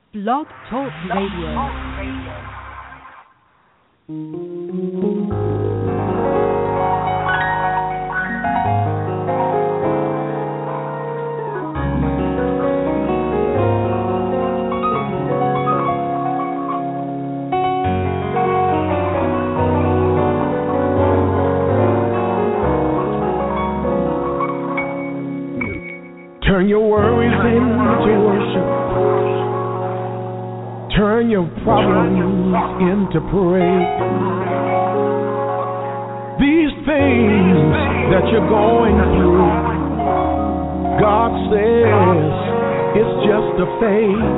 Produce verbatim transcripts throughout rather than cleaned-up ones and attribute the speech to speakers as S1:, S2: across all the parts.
S1: Blog Talk Radio.
S2: Turn your worries into worship. Turn your problems into praise. These things that you're going through, God says it's just a phase.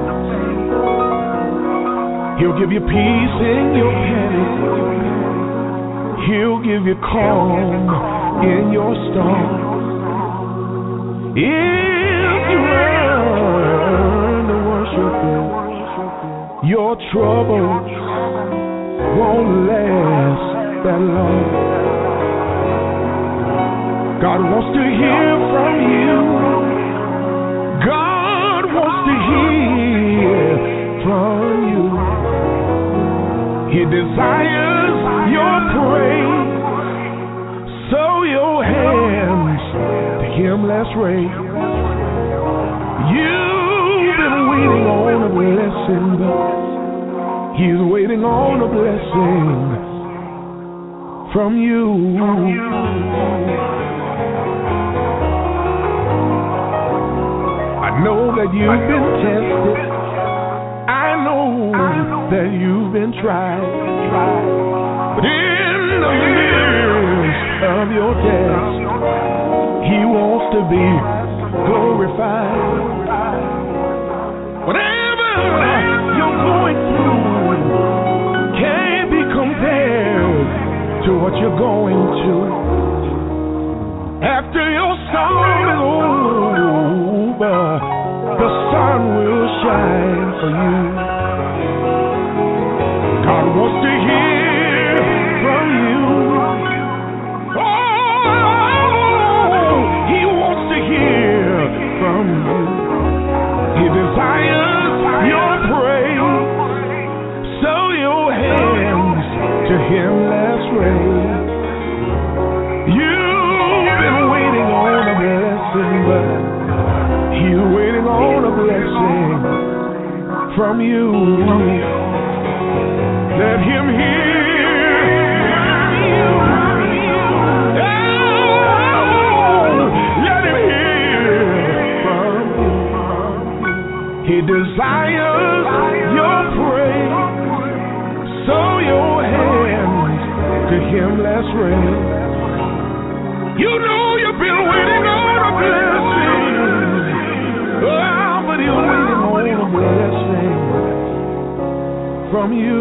S2: He'll give you peace in your panic. He'll give you calm in your storm. If you learn to worship Him, your trouble won't last that long. God wants to hear from you. God wants to hear from you. He desires your praise. So your hands to Him let's raise. You've been waiting on a blessing, but He's waiting on a blessing from you. I know that you've been tested. I know that you've been tried. But in the midst of your test, He wants to be glorified. Whatever you're going through can't be compared to what you're going to. After your storm is over, the sun will shine for you. God wants to hear from you. Oh, He wants to hear from you. He desires your praise. So your hands to Him let's raise. You've been waiting on a blessing, but He's waiting on a blessing from you. Let Him hear from you. Oh, let Him hear from you. He desires your praise. So your hands to Him let's raise. You know you've been waiting on a blessing. Oh, but He's waiting on a blessing from you.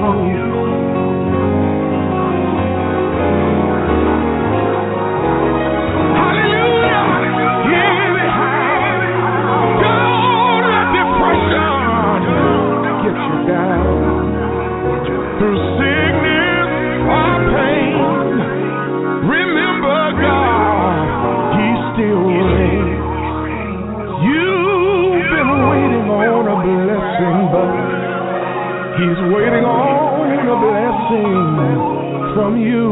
S2: Hallelujah. Anyhow, don't let depression get you down. Through sickness or pain, remember God, He still reigns. You've been waiting on a blessing, but He's waiting on a blessing from you.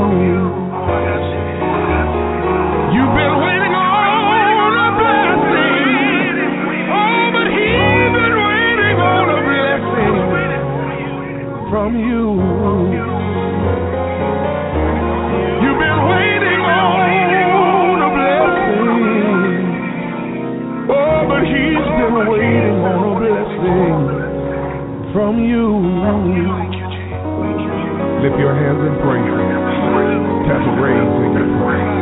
S2: You've been waiting on a blessing. Oh, but He's been waiting on a blessing from you. You've been waiting on a blessing. Oh, but He's been waiting on a blessing from you. Lift your hands and praise Him. Tap a raise in your praise.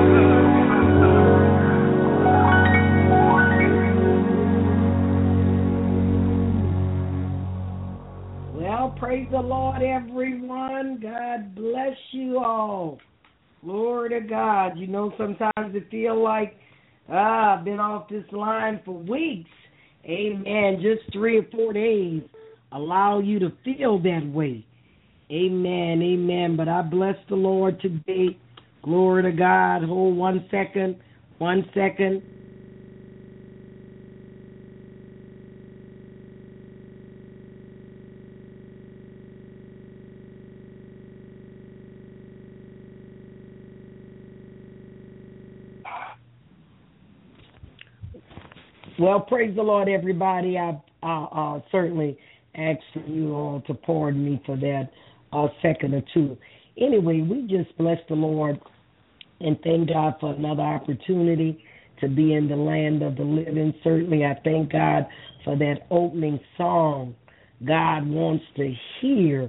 S3: Well, praise the Lord, everyone. God bless you all. Glory to God. You know, sometimes it feel like ah, I've been off this line for weeks. Amen. Just three or four days allow you to feel that way. Amen, amen. But I bless the Lord today. Glory to God. Hold one second, one second. Well, praise the Lord, everybody. I, I uh, certainly ask for you all to pardon me for that uh, second or two. Anyway, we just bless the Lord and thank God for another opportunity to be in the land of the living. Certainly, I thank God for that opening song. God wants to hear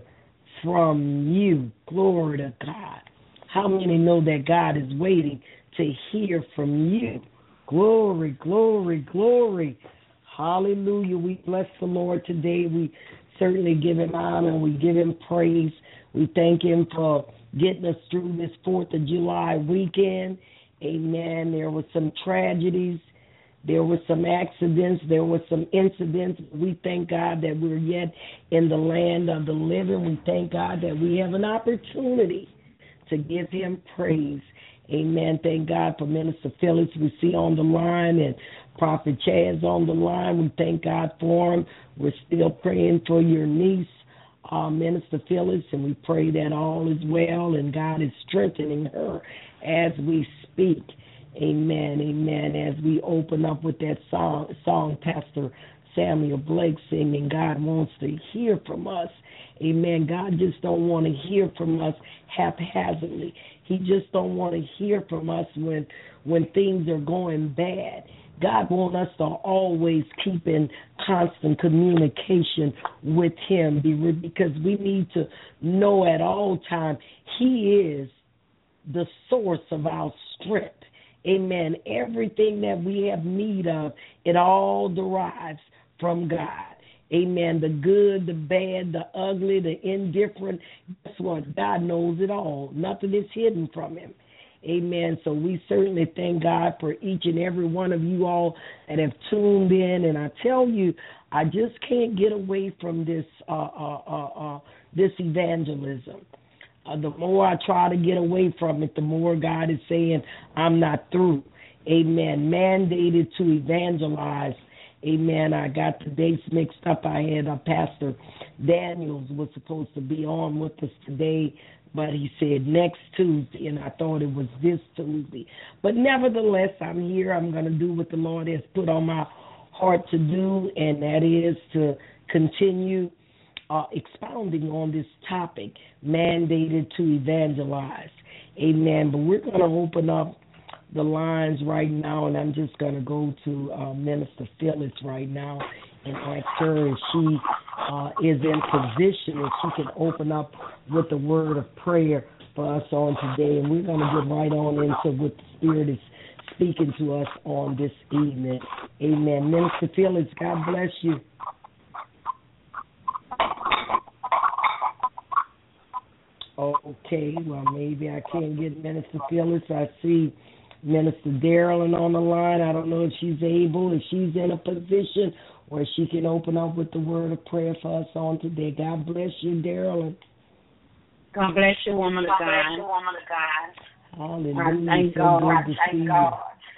S3: from you. Glory to God. How many know that God is waiting to hear from you? Glory, glory, glory. Hallelujah. We bless the Lord today. We certainly give him honor. We give him praise. We thank him for getting us through this fourth of July weekend. Amen. There were some tragedies. There were some accidents. There were some incidents. We thank God that we're yet in the land of the living. We thank God that we have an opportunity to give him praise. Amen. Thank God for Minister Phyllis we see on the line and Prophet Chaz on the line. We thank God for him. We're still praying for your niece, uh, Minister Phyllis, and we pray that all is well and God is strengthening her as we speak. Amen, amen. As we open up with that song, song Pastor Samuel Blake singing, God wants to hear from us. Amen. God just don't want to hear from us haphazardly. He just don't want to hear from us when when things are going bad. God wants us to always keep in constant communication with him because we need to know at all times he is the source of our strength. Amen. Everything that we have need of, it all derives from God. Amen. The good, the bad, the ugly, the indifferent. Guess what? God knows it all. Nothing is hidden from him. Amen. So we certainly thank God for each and every one of you all that have tuned in. And I tell you, I just can't get away from this uh, uh, uh, uh, this evangelism. Uh, the more I try to get away from it, the more God is saying, I'm not through. Amen. Mandated to evangelize. Amen. I got the dates mixed up. I had uh, Pastor Daniels was supposed to be on with us today, but he said next Tuesday, and I thought it was this Tuesday. But nevertheless, I'm here. I'm going to do what the Lord has put on my heart to do, and that is to continue Uh, expounding on this topic, mandated to evangelize. Amen. But we're going to open up the lines right now, and I'm just going to go to uh, Minister Phyllis right now and ask her if she uh, is in position, if she can open up with the word of prayer for us on today. And we're going to get right on into what the Spirit is speaking to us on this evening. Amen. Minister Phyllis, God bless you. Okay, well, maybe I can't get Minister Phyllis. I see Minister Darylyn on the line. I don't know if she's able, if she's in a position where she can open up with the word of prayer for us on today. God bless you, Darylyn.
S4: God bless you, woman of God.
S3: God bless you, woman of God. Hallelujah.
S4: Thank
S3: so
S4: God.
S3: good to
S4: Thank
S3: see
S4: God.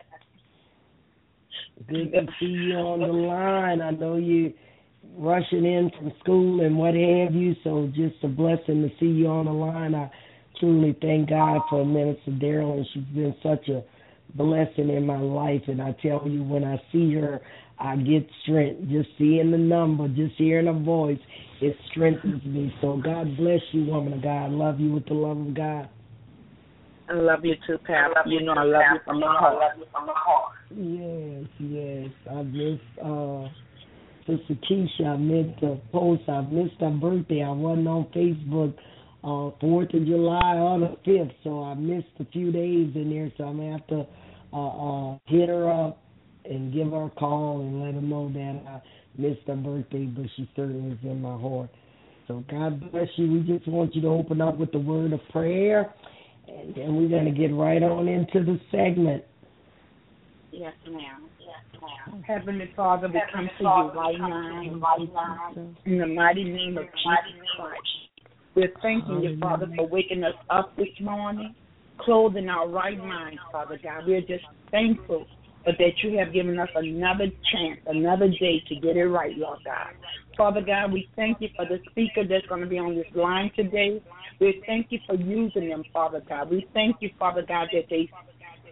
S3: you. Good to see you on the line. I know you rushing in from school and what have you, so just a blessing to see you on the line. I truly thank God for Minister Darylyn. She's been such a blessing in my life, and I tell you, when I see her, I get strength. Just seeing the number, just hearing her voice, it strengthens me. So God bless you, woman of God. I love you with the love of God.
S4: I love you too, Pastor. You know I love you from my heart.
S3: Yes, yes. I miss uh Sister Keisha, I missed the post. I missed her birthday. I wasn't on Facebook uh, fourth of July or the fifth, so I missed a few days in there. So I'm going to have to uh, uh, hit her up and give her a call and let her know that I missed her birthday, but she certainly is in my heart. So God bless you. We just want you to open up with the word of prayer, and then we're going to get right on into the segment.
S4: Yes, ma'am. Yes, ma'am. Heavenly Father, we come to you right now in the mighty name of Jesus Christ. We're thanking you, Father, for waking us up this morning, clothing our right mind, Father God. We're just thankful that you have given us another chance, another day to get it right, Lord God. Father God, we thank you for the speaker that's going to be on this line today. We thank you for using them, Father God. We thank you, Father God, that they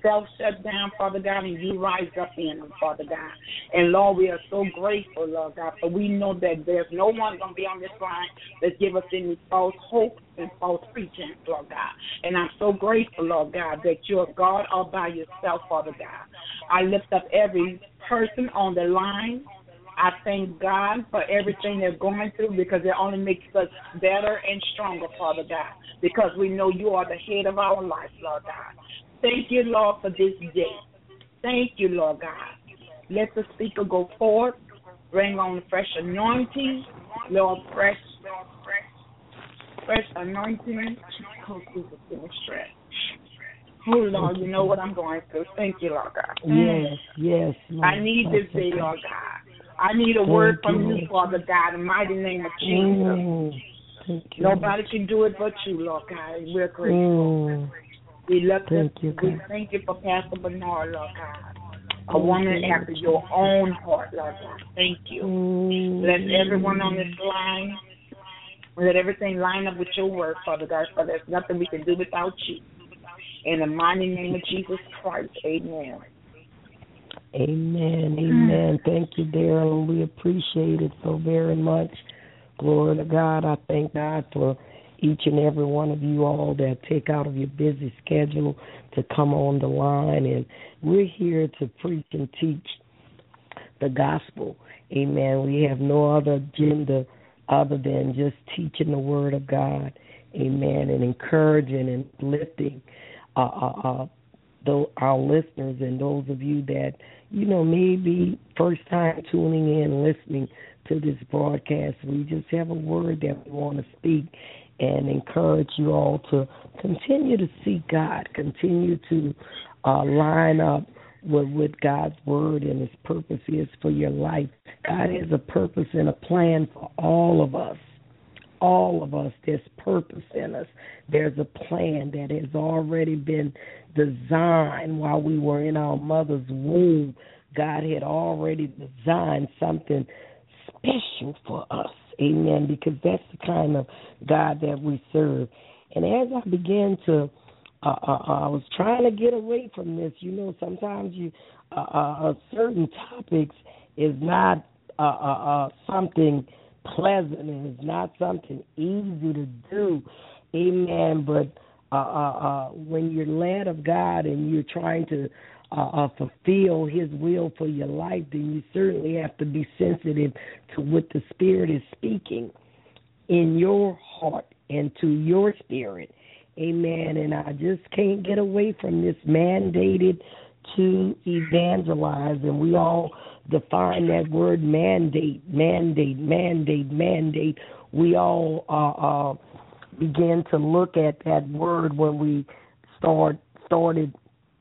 S4: self shut down, Father God, and you rise up in them, Father God. And, Lord, we are so grateful, Lord God, for we know that there's no one going to be on this line that give us any false hope and false pretense, Lord God. And I'm so grateful, Lord God, that you're God all by yourself, Father God. I lift up every person on the line. I thank God for everything they're going through because it only makes us better and stronger, Father God, because we know you are the head of our life, Lord God. Thank you, Lord, for this day. Thank you, Lord God. Let the speaker go forth, bring on fresh anointing, Lord, fresh, fresh anointing. Oh, Jesus, give me strength. Oh, Lord, you know what I'm going through. Thank you, Lord God.
S3: Yes, yes. Lord.
S4: I need this day, Lord God. I need a word from you, Father God, in the mighty name of Jesus.
S3: Mm.
S4: Nobody can do it but you, Lord God. We're grateful.
S3: Mm.
S4: We love
S3: thank
S4: you.
S3: You,
S4: we thank you for Pastor Bernard, Lord God. A
S3: thank
S4: woman
S3: you.
S4: after your own heart, Lord God. Thank you.
S3: Mm.
S4: Let everyone on this line, let everything line up with your word, Father God, for there's nothing we can do without you. In the mighty name of Jesus Christ, amen.
S3: Amen, amen. Thank you, Daryl. We appreciate it so very much. Glory to God. I thank God for each and every one of you all that take out of your busy schedule to come on the line. And we're here to preach and teach the gospel. Amen. We have no other agenda other than just teaching the word of God. Amen. And encouraging and lifting uh, uh, uh, the, our listeners and those of you that, you know, maybe first time tuning in, listening to this broadcast. We just have a word that we want to speak and encourage you all to continue to seek God, continue to uh, line up with what God's word and his purpose is for your life. God has a purpose and a plan for all of us. All of us, there's purpose in us. There's a plan that has already been designed while we were in our mother's womb. God had already designed something special for us. Amen. Because that's the kind of God that we serve. And as I began to, uh, uh, I was trying to get away from this. You know, sometimes you, uh, uh, certain topics is not uh, uh, uh, something pleasant and it's not something easy to do. Amen. But uh, uh, uh, when you're led of God and you're trying to uh, uh, fulfill his will for your life, then you certainly have to be sensitive to what the Spirit is speaking in your heart and to your spirit. Amen. And I just can't get away from this mandated to evangelize. And we all define that word mandate, mandate, mandate, mandate. We all uh, uh, began to look at that word when we start started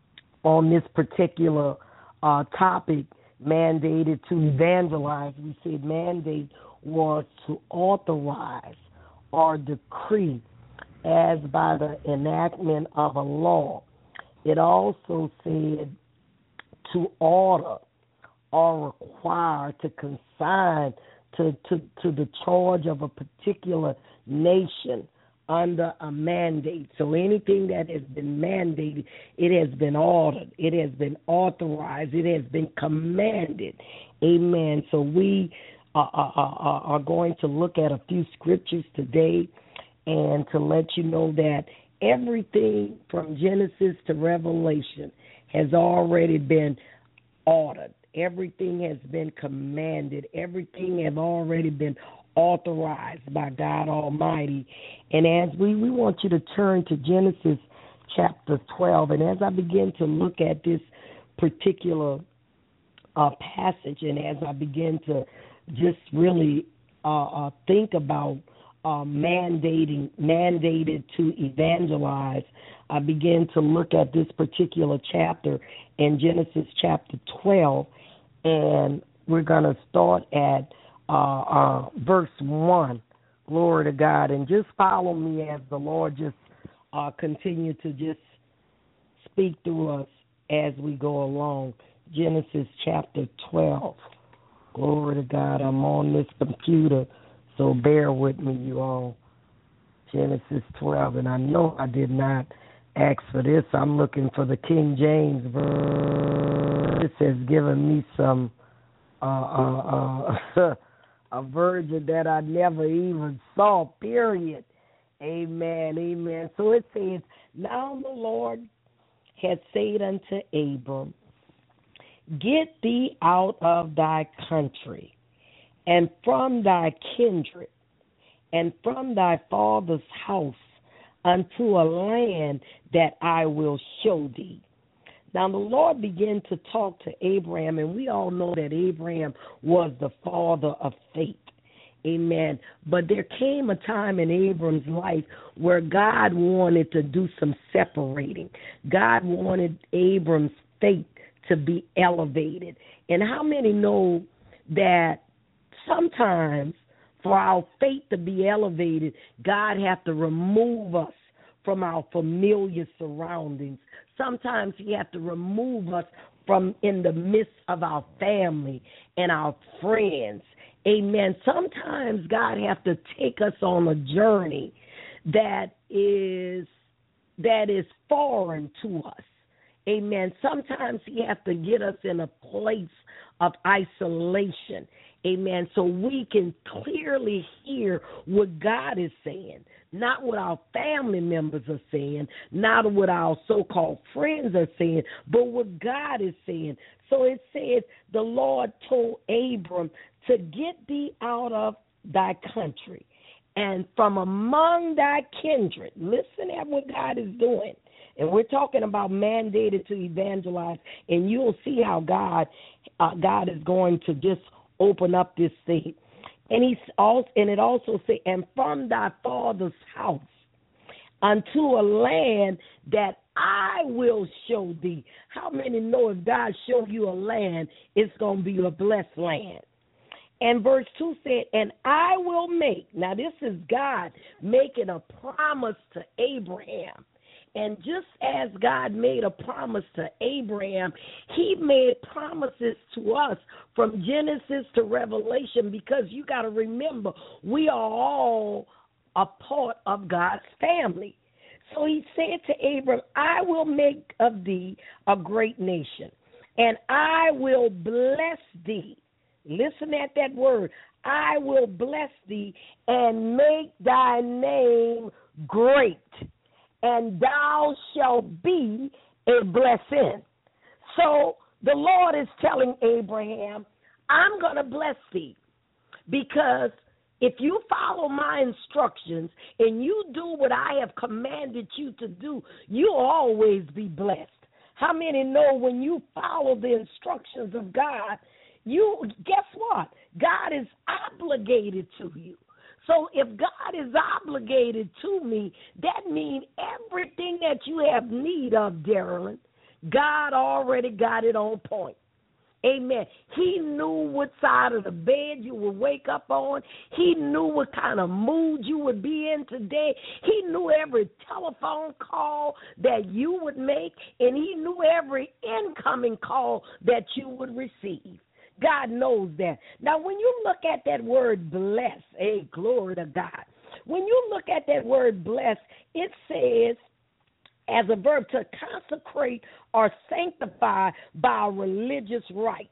S3: on this particular uh, topic, mandated to evangelize. We said mandate was to authorize or decree as by the enactment of a law. It also said to order or require, to consign to, to, to the charge of a particular nation under a mandate. So anything that has been mandated, it has been ordered, it has been authorized, it has been commanded. Amen. So we are, are, are going to look at a few scriptures today and to let you know that everything from Genesis to Revelation has already been ordered. Everything has been commanded. Everything has already been authorized by God Almighty. And as we, we want you to turn to Genesis chapter twelve, and as I begin to look at this particular uh, passage, and as I begin to just really uh, uh, think about uh, mandating, mandated to evangelize, I begin to look at this particular chapter in Genesis chapter twelve, and we're going to start at uh, uh, verse one. Glory to God. And just follow me as the Lord just uh, continue to just speak through us as we go along. Genesis chapter twelve. Glory to God. I'm on this computer, so bear with me, you all. Genesis twelve, and I know I did not ask for this. I'm looking for the King James version. This has given me some uh, uh, uh, a version that I never even saw, period. Amen, amen. So it says, now the Lord had said unto Abram, get thee out of thy country, and from thy kindred, and from thy father's house, unto a land that I will show thee. Now the Lord began to talk to Abraham, and we all know that Abraham was the father of faith. Amen. But there came a time in Abram's life where God wanted to do some separating. God wanted Abram's faith to be elevated. And how many know that sometimes for our faith to be elevated, God has to remove us from our familiar surroundings. Sometimes he has to remove us from in the midst of our family and our friends. Amen. Sometimes God has to take us on a journey that is that is foreign to us. Amen. Sometimes he has to get us in a place of isolation. Amen. So we can clearly hear what God is saying, not what our family members are saying, not what our so-called friends are saying, but what God is saying. So it says the Lord told Abram to get thee out of thy country and from among thy kindred. Listen at what God is doing. And we're talking about mandated to evangelize, and you'll see how God uh, God is going to just open up this thing. And he's also, and it also says, and from thy father's house unto a land that I will show thee. How many know if God show you a land, it's going to be a blessed land? And verse two said, and I will make. Now this is God making a promise to Abraham. And just as God made a promise to Abraham, he made promises to us from Genesis to Revelation, because you got to remember, we are all a part of God's family. So he said to Abram, I will make of thee a great nation, and I will bless thee. Listen at that word. I will bless thee and make thy name great, and thou shalt be a blessing. So the Lord is telling Abraham, I'm going to bless thee, because if you follow my instructions and you do what I have commanded you to do, you'll always be blessed. How many know when you follow the instructions of God, you guess what? God is obligated to you. So if God is obligated to me, that means everything that you have need of, Darylyn, God already got it on point. Amen. He knew what side of the bed you would wake up on. He knew what kind of mood you would be in today. He knew every telephone call that you would make, and he knew every incoming call that you would receive. God knows that. Now, when you look at that word bless, hey, glory to God. When you look at that word bless, it says, as a verb, to consecrate or sanctify by a religious rite,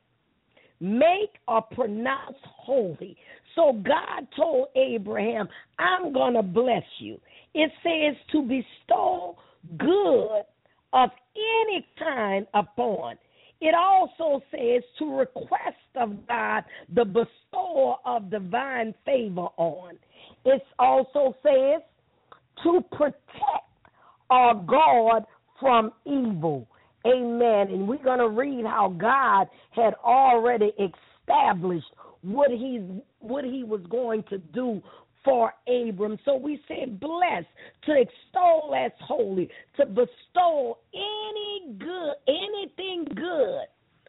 S3: make or pronounce holy. So God told Abraham, I'm going to bless you. It says to bestow good of any kind upon. It also says to request of God the bestower of divine favor on. It also says to protect our God from evil. Amen. And we're going to read how God had already established what he's what he was going to do for Abram. So we said bless, to extol as holy, to bestow any good, anything good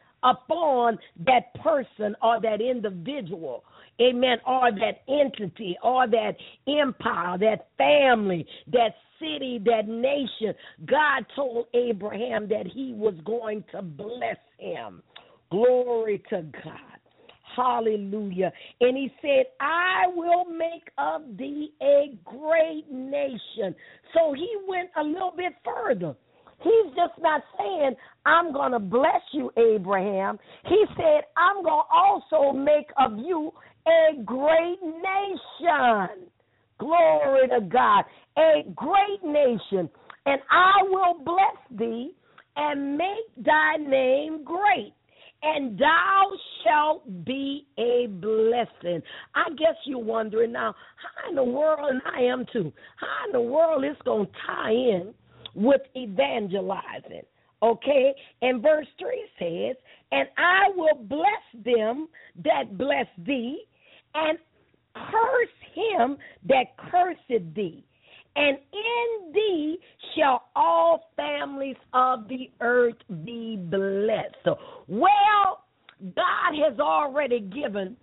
S3: upon that person or that individual. Amen. Or that entity, or that empire, that family, that city, that nation. God told Abraham that he was going to bless him. Glory to God. Hallelujah. And he said, I will make of thee a great nation. So he went a little bit further. He's just not saying, I'm going to bless you, Abraham. He said, I'm going to also make of you a great nation. Glory to God. A great nation. And I will bless thee and make thy name great, and thou shalt be a blessing. I guess you're wondering now, how in the world, and I am too, how in the world is going to tie in with evangelizing? Okay? And verse three says, and I will bless them that bless thee, and curse him that curseth thee. And in thee shall all families of the earth be blessed. So, well, God has already given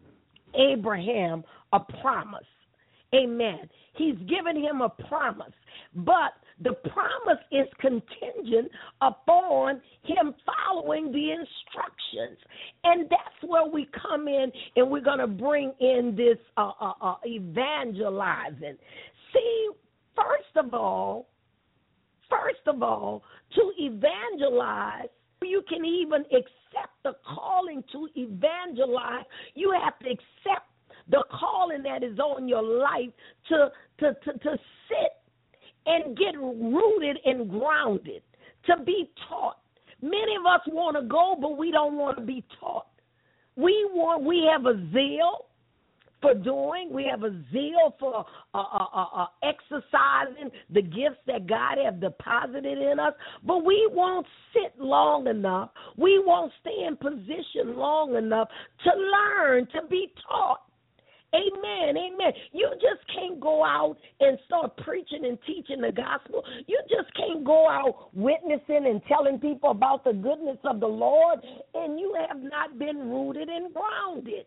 S3: Abraham a promise. Amen. He's given him a promise. But the promise is contingent upon him following the instructions. And that's where we come in, and we're going to bring in this uh, uh, uh, evangelizing. See, First of all, first of all, to evangelize, you can even accept the calling to evangelize. You have to accept the calling that is on your life to, to, to, to sit and get rooted and grounded, to be taught. Many of us want to go, but we don't want to be taught. We want, we have a zeal for doing. We have a zeal for uh, uh, uh, uh, exercising the gifts that God has deposited in us, but we won't sit long enough. We won't stay in position long enough to learn, to be taught. Amen, amen. You just can't go out and start preaching and teaching the gospel. You just can't go out witnessing and telling people about the goodness of the Lord, and you have not been rooted and grounded.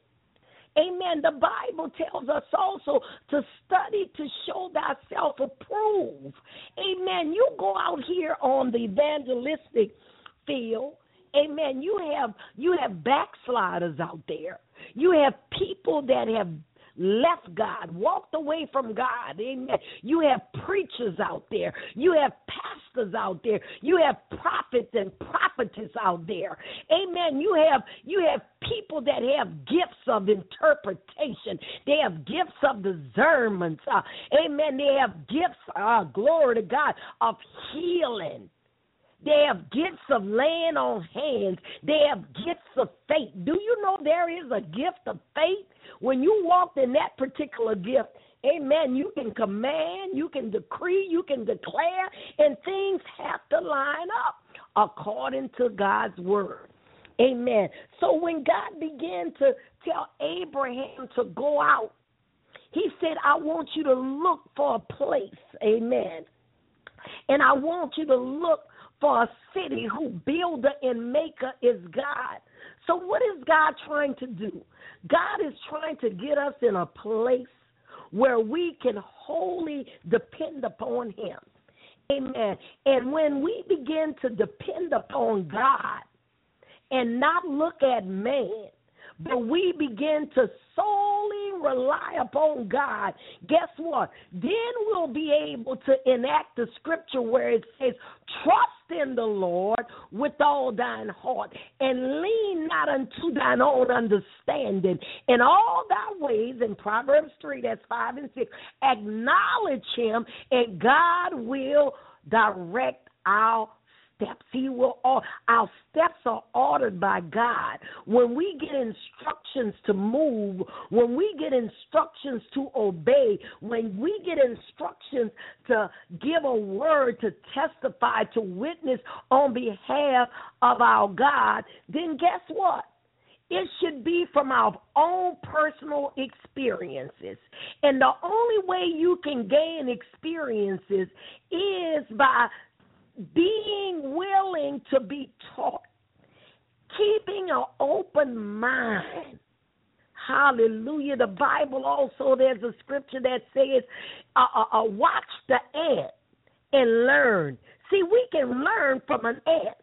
S3: Amen. The Bible tells us also to study to show thyself approved. Amen. You go out here on the evangelistic field. Amen. You have you have backsliders out there. You have people that have left God, walked away from God. Amen. You have preachers out there. You have pastors out there. You have prophets and prophetess out there. Amen. You have you have people that have gifts of interpretation. They have gifts of discernment. Uh, amen. They have gifts, uh, glory to God, of healing. They have gifts of laying on hands. They have gifts of faith. Do you know there is a gift of faith? When you walk in that particular gift, amen, you can command, you can decree, you can declare, and things have to line up according to God's word. Amen. So when God began to tell Abraham to go out, he said, I want you to look for a place. Amen. And I want you to look for a city whose builder and maker is God. So what is God trying to do? God is trying to get us in a place where we can wholly depend upon him. Amen. And when we begin to depend upon God and not look at man, but we begin to solely rely upon God, guess what? Then we'll be able to enact the scripture where it says, trust in the Lord with all thine heart and lean not unto thine own understanding. In all thy ways, in Proverbs three, that's five and six, acknowledge him and God will direct our steps. He will. Our steps are ordered by God. When we get instructions to move, when we get instructions to obey, when we get instructions to give a word, to testify, to witness on behalf of our God, then guess what? It should be from our own personal experiences. And the only way you can gain experiences is by being willing to be taught, keeping an open mind. Hallelujah. The Bible also, there's a scripture that says, uh, uh, uh, watch the ant and learn. See, we can learn from an ant.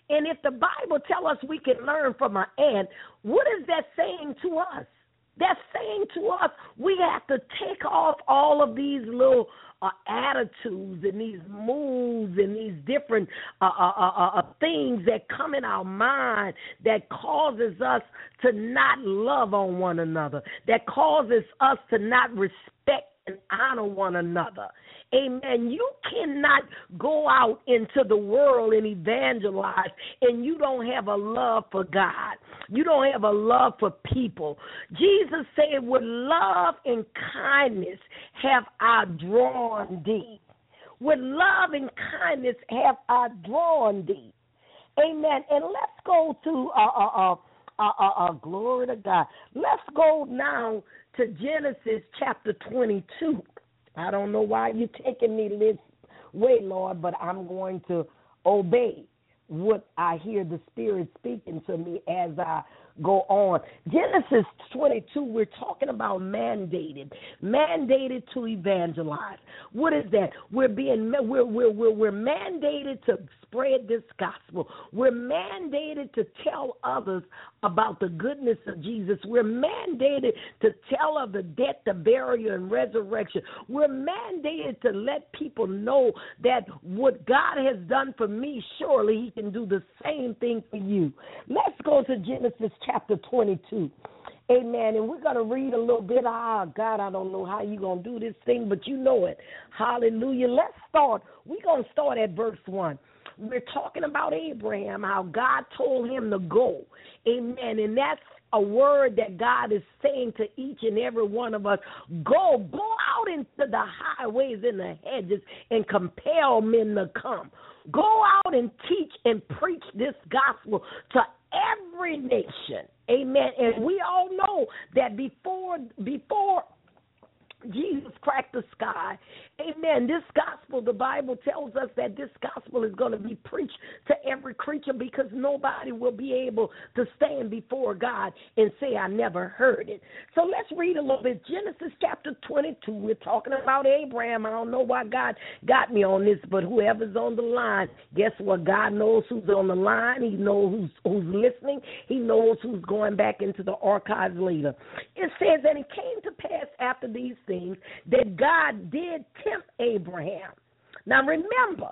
S3: And if the Bible tells us we can learn from an ant, what is that saying to us? That's saying to us we have to take off all of these little uh, attitudes and these moods and these different uh, uh, uh, uh, things that come in our mind that causes us to not love on one another, that causes us to not respect and honor one another. Amen. You cannot go out into the world and evangelize and you don't have a love for God. You don't have a love for people. Jesus said, with love and kindness have I drawn thee. With love and kindness have I drawn thee. Amen. And let's go to, uh, uh, uh, uh, uh, uh, glory to God. Let's go now to Genesis chapter twenty-two. I don't know why you're taking me this way, Lord, but I'm going to obey what I hear the Spirit speaking to me as I go on. Genesis twenty-two, we're talking about mandated, mandated to evangelize. What is that? We're being we're we're we're, we're mandated to spread this gospel. We're mandated to tell others about the goodness of Jesus. We're mandated to tell of the death, the burial, and resurrection. We're mandated to let people know that what God has done for me, surely He can do the same thing for you. Let's go to Genesis chapter twenty-two. Amen. And we're going to read a little bit. Ah, God, I don't know how you're going to do this thing, but you know it. Hallelujah. Let's start. We're going to start at verse one. We're talking about Abraham, how God told him to go. Amen. And that's a word that God is saying to each and every one of us. Go, go out into the highways and the hedges and compel men to come. Go out and teach and preach this gospel to every nation. Amen. And we all know that before before Jesus cracked the sky, amen, this gospel, the Bible tells us that this gospel is going to be preached to every creature because nobody will be able to stand before God and say, I never heard it. So let's read a little bit. Genesis chapter twenty-two, we're talking about Abraham. I don't know why God got me on this, but whoever's on the line, guess what? God knows who's on the line. He knows who's, who's listening. He knows who's going back into the archives later. It says, and it came to pass after these things that God did tempt Abraham. Now remember,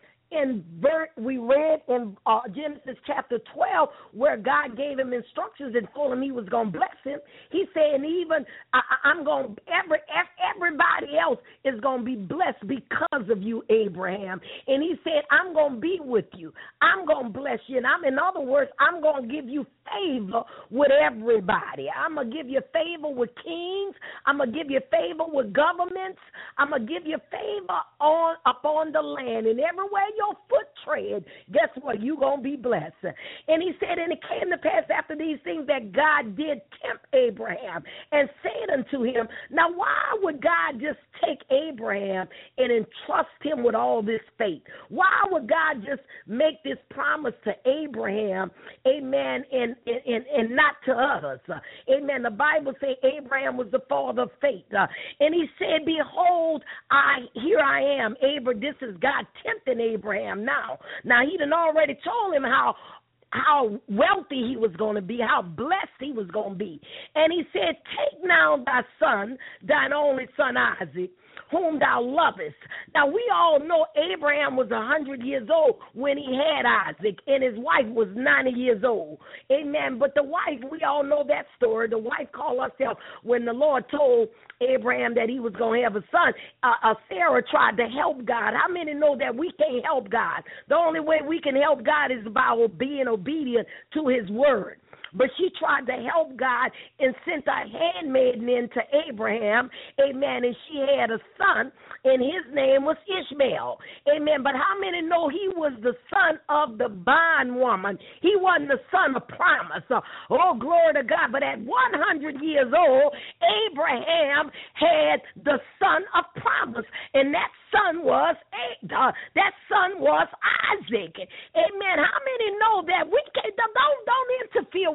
S3: in we read in uh, Genesis chapter twelve where God gave him instructions and told him he was going to bless him. He said, and even I, I'm going, every everybody else is going to be blessed because of you, Abraham. And he said, I'm going to be with you. I'm going to bless you. And I'm, in other words, I'm going to give you favor with everybody. I'm going to give you favor with kings. I'm going to give you favor with governments. I'm going to give you favor on upon the land. And everywhere your foot tread, guess what? You're going to be blessed. And he said, and it came to pass after these things that God did tempt Abraham and said unto him, now why would God just take Abraham and entrust him with all this faith? Why would God just make this promise to Abraham, amen, and, and, and not to others? Uh, amen. The Bible says Abraham was the father of faith. Uh, and he said, behold, I here I am. Abraham, this is God tempting Abraham now. Now, he done already told him how how wealthy he was going to be, how blessed he was going to be. And he said, take now thy son, thine only son Isaac, whom thou lovest. Now, we all know Abraham was one hundred years old when he had Isaac, and his wife was ninety years old. Amen. But the wife, we all know that story. The wife called herself, when the Lord told Abraham that he was going to have a son, uh, uh, Sarah tried to help God. How many know that we can't help God? The only way we can help God is by being obedient to his word. But she tried to help God and sent a handmaiden in to Abraham, amen, and she had a son, and his name was Ishmael, amen. But how many know he was the son of the bondwoman? He wasn't the son of promise. Uh, oh, glory to God. But at one hundred years old, Abraham had the son of promise, and that son was uh, that son was Isaac, amen. How many know that we can't, don't, don't interfere with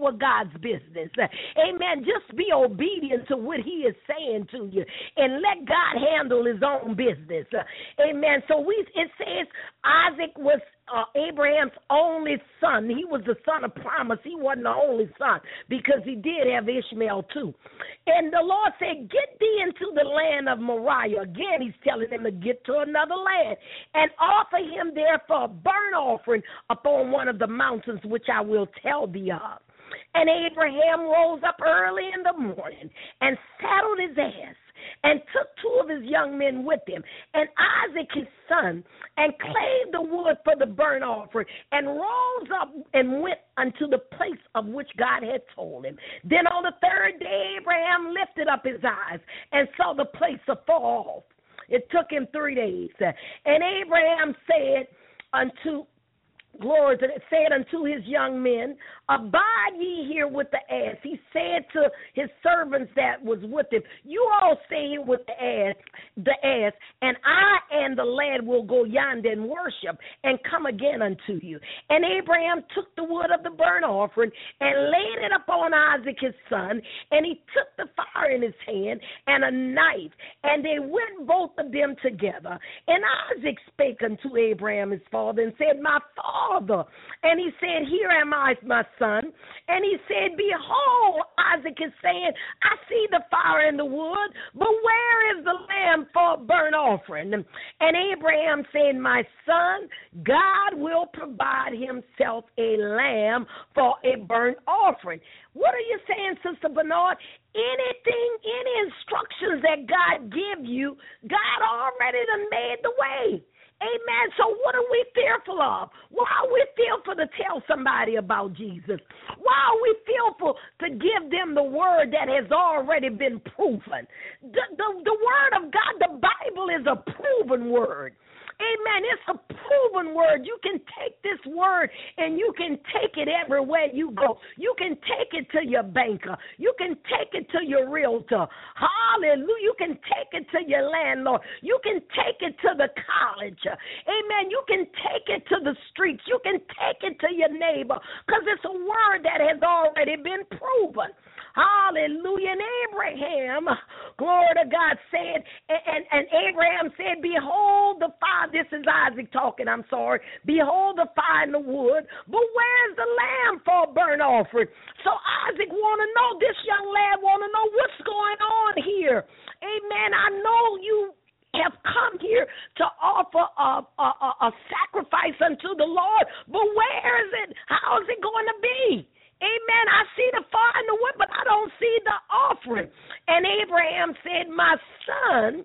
S3: over God's business. Amen. Just be obedient to what he is saying to you and let God handle his own business. Amen. So we it says Isaac was Uh, Abraham's only son. He was the son of promise. He wasn't the only son because he did have Ishmael too. And the Lord said, get thee into the land of Moriah. Again, he's telling them to get to another land and offer him therefore a burnt offering upon one of the mountains which I will tell thee of. And Abraham rose up early in the morning and saddled his ass and took two of his young men with him, and Isaac his son, and clave the wood for the burnt offering, and rose up and went unto the place of which God had told him. Then on the third day Abraham lifted up his eyes and saw the place afar off. It took him three days. And Abraham said unto Glory to it said unto his young men, abide ye here with the ass. He said to his servants that was with him, you all stay here with the ass, the ass, and I and the lad will go yonder and worship and come again unto you. And Abraham took the wood of the burnt offering and laid it upon Isaac his son, and he took the fire in his hand and a knife, and they went both of them together. And Isaac spake unto Abraham his father and said, my father. And he said, here am I, my son. And he said, behold, Isaac is saying, I see the fire and the wood, but where is the lamb for a burnt offering? And Abraham said, my son, God will provide himself a lamb for a burnt offering. What are you saying, Sister Bernard? Anything, any instructions that God give you, God already done made the way. Amen. So what are we fearful of? Why are we fearful to tell somebody about Jesus? Why are we fearful to give them the word that has already been proven? The, the, the word of God, the Bible is a proven word. Amen. It's a proven word. You can take this word and you can take it everywhere you go. You can take it to your banker. You can take it to your realtor. Hallelujah. You can take it to your landlord. You can take it to the college. Amen. You can take it to the streets. You can take it to your neighbor because it's a word that has already been proven. Hallelujah. And Abraham, glory to God, said, and, and, and Abraham said, behold the fire. This is Isaac talking, I'm sorry. Behold the fire and the wood, but where's the lamb for a burnt offering? So Isaac want to know, this young lad want to know what's going on here. Amen. I know you have come here to offer a, a, a, a sacrifice unto the Lord, but where is it? How is it going to be? Amen. I see the fire and the wood, but I don't see the offering. And Abraham said, my son,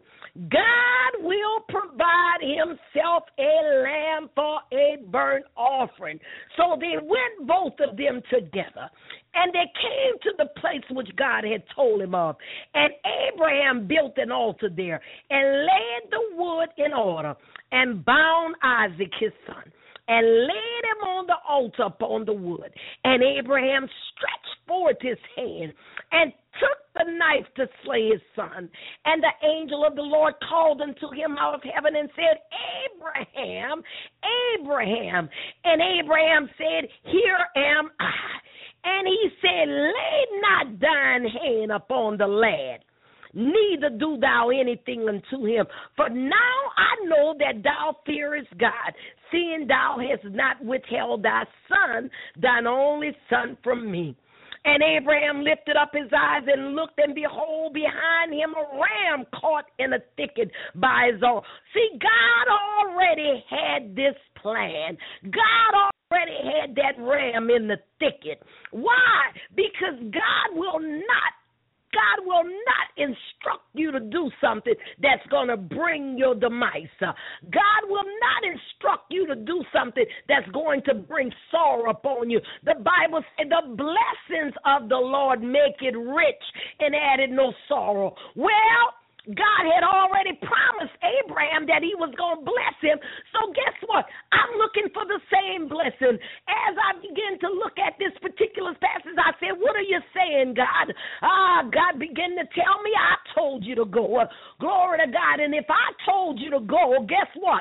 S3: God will provide himself a lamb for a burnt offering. So they went both of them together, and they came to the place which God had told him of. And Abraham built an altar there and laid the wood in order and bound Isaac his son, and laid him on the altar upon the wood. And Abraham stretched forth his hand and took the knife to slay his son. And the angel of the Lord called unto him out of heaven and said, Abraham, Abraham. And Abraham said, here am I. And he said, lay not thine hand upon the lad, neither do thou anything unto him. For now I know that thou fearest God, seeing thou hast not withheld thy son, thine only son, from me. And Abraham lifted up his eyes and looked, and behold, behind him a ram caught in a thicket by his own. See, God already had this plan. God already had that ram in the thicket. Why? Because God will not God will not instruct you to do something that's going to bring your demise. God will not instruct you to do something that's going to bring sorrow upon you. The Bible said the blessings of the Lord make it rich and added no sorrow. Well, God had already promised Abraham that he was going to bless him. So guess what? I'm looking for the same blessing. As I begin to look at this particular passage, I said, what are you saying, God? Ah, God began to tell me, I told you to go. Uh, glory to God. And if I told you to go, guess what?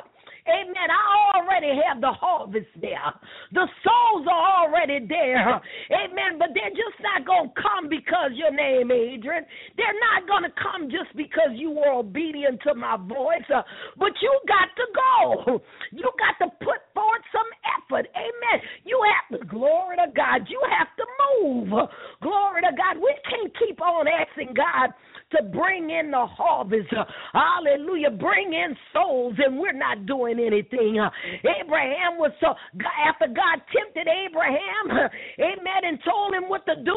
S3: Amen. I already have the harvest there. The souls are already there. Amen. But they're just not going to come because your name, Adrian. They're not going to come just because you were obedient to my voice. Uh, but you got to go. You got to put forth some effort. Amen. You have to, glory to God, you have to move. Glory to God. We can't keep on asking God to bring in the harvest. Uh, hallelujah. Bring in souls, and we're not doing anything. Uh, Abraham was so, after God tempted Abraham, uh, amen, and told him what to do,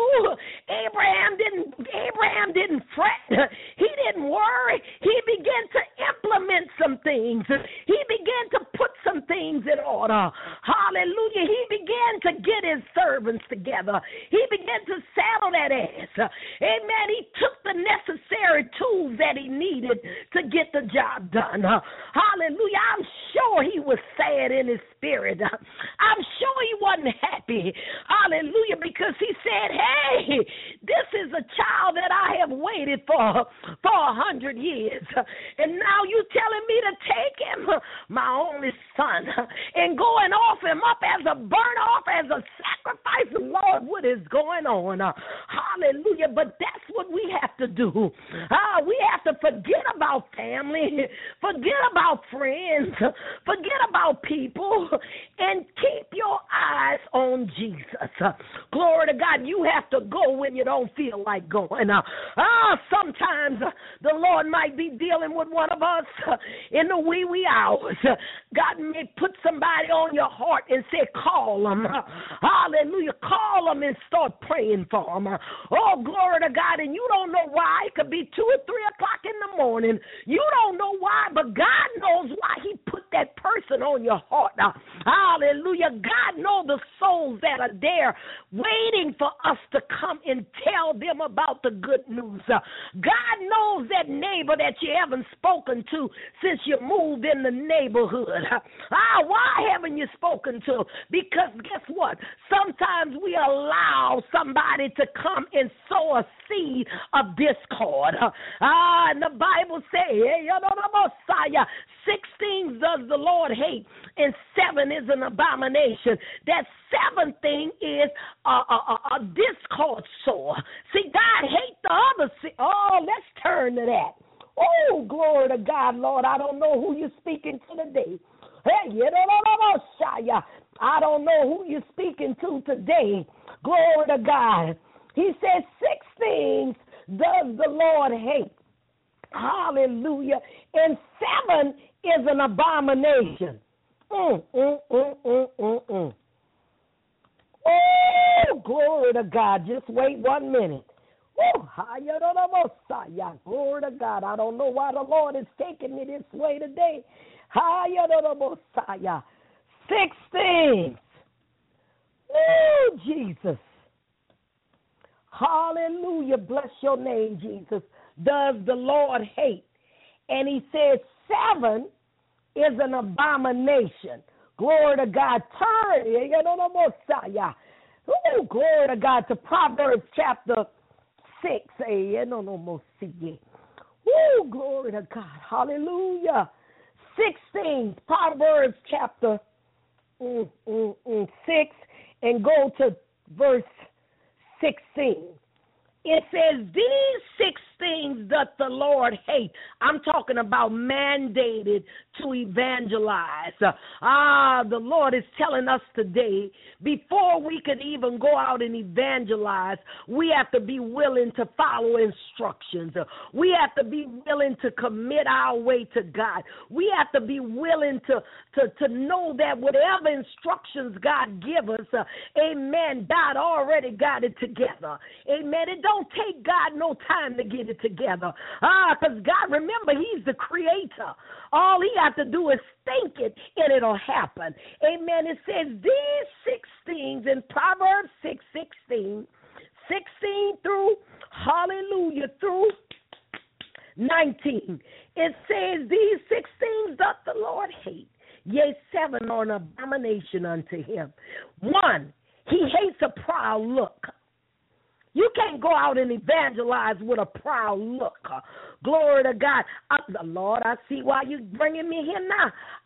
S3: Abraham didn't, Abraham didn't fret. Uh, he didn't worry. He began to implement some things. He began to put some things in order. Hallelujah. He began to get his servants together. He began to saddle that ass. Uh, amen. He took the necessary tools that he needed to get the job done. Uh, hallelujah. I'm sure he was sad in his spirit. Uh, I'm sure he wasn't happy. Hallelujah. Because he said, hey, this is a child that I have waited for for a hundred years. Uh, and now you telling me to take him, uh, my only son, uh, and go and offer him up as a burnt off, as a sacrifice. Lord, what is going on? Uh, hallelujah. But that's what we have to do. Uh, we have to forget about family, forget about friends, forget about people, and keep your eyes on Jesus. Uh, glory to God. You have to go when you don't feel like going. Uh, uh, sometimes uh, the Lord might be dealing with one of us uh, in the wee, wee hours. Uh, God may put somebody on your heart and say, call them. Uh, hallelujah. Call them and start praying for them. Uh, oh, glory to God. And you don't know why. It could be two or three o'clock in the morning. You don't know why, but God knows why he put that person on your heart. Uh, hallelujah. God knows the souls that are there waiting for us to come and tell them about the good news. Uh, God knows that neighbor that you haven't spoken to since you moved in the neighborhood. Uh, ah, why haven't you spoken to? Because guess what? Sometimes we allow somebody to come and sow a seed of discord. Uh, ah, and the Bible says, hey, you know the Messiah, six things does the Lord hate, and seven is an abomination. That seventh thing is a, a, a, a discord sower. See, God hates the other. Se- oh, let's turn to that. Oh, glory to God, Lord. I don't know who you're speaking to today. Hey, you know, I don't know who you're speaking to today. Glory to God. He says six things does the Lord hate. Hallelujah. And seven is an abomination. Mm, mm, mm, mm, mm, mm. Oh, glory to God. Just wait one minute. Oh, glory to God. I don't know why the Lord is taking me this way today. Six things. Oh, Jesus. Hallelujah. Bless your name, Jesus. Does the Lord hate? And he says seven is an abomination. Glory to God. Turn. Oh, glory to God, to Proverbs chapter six. Oh, glory to God. Hallelujah. sixteen. Proverbs chapter mm, mm, mm, six, and go to verse sixteen. It says, these six things doth the Lord hate. I'm talking about mandated to evangelize. Uh, ah, the Lord is telling us today, before we could even go out and evangelize, we have to be willing to follow instructions. Uh, we have to be willing to commit our way to God. We have to be willing to, to, to know that whatever instructions God give us, uh, amen, God already got it together. Amen. It don't take God no time to get it together. Ah, because God, remember, he's the creator. All he has to do is think it, and it'll happen. Amen. It says these six things in Proverbs six sixteen, sixteen through, hallelujah, through nineteen. It says these six things doth the Lord hate. Yea, seven are an abomination unto him. One, he hates a proud look. You can't go out and evangelize with a proud look. Glory to God. Uh, Lord, I see why you're bringing me here now.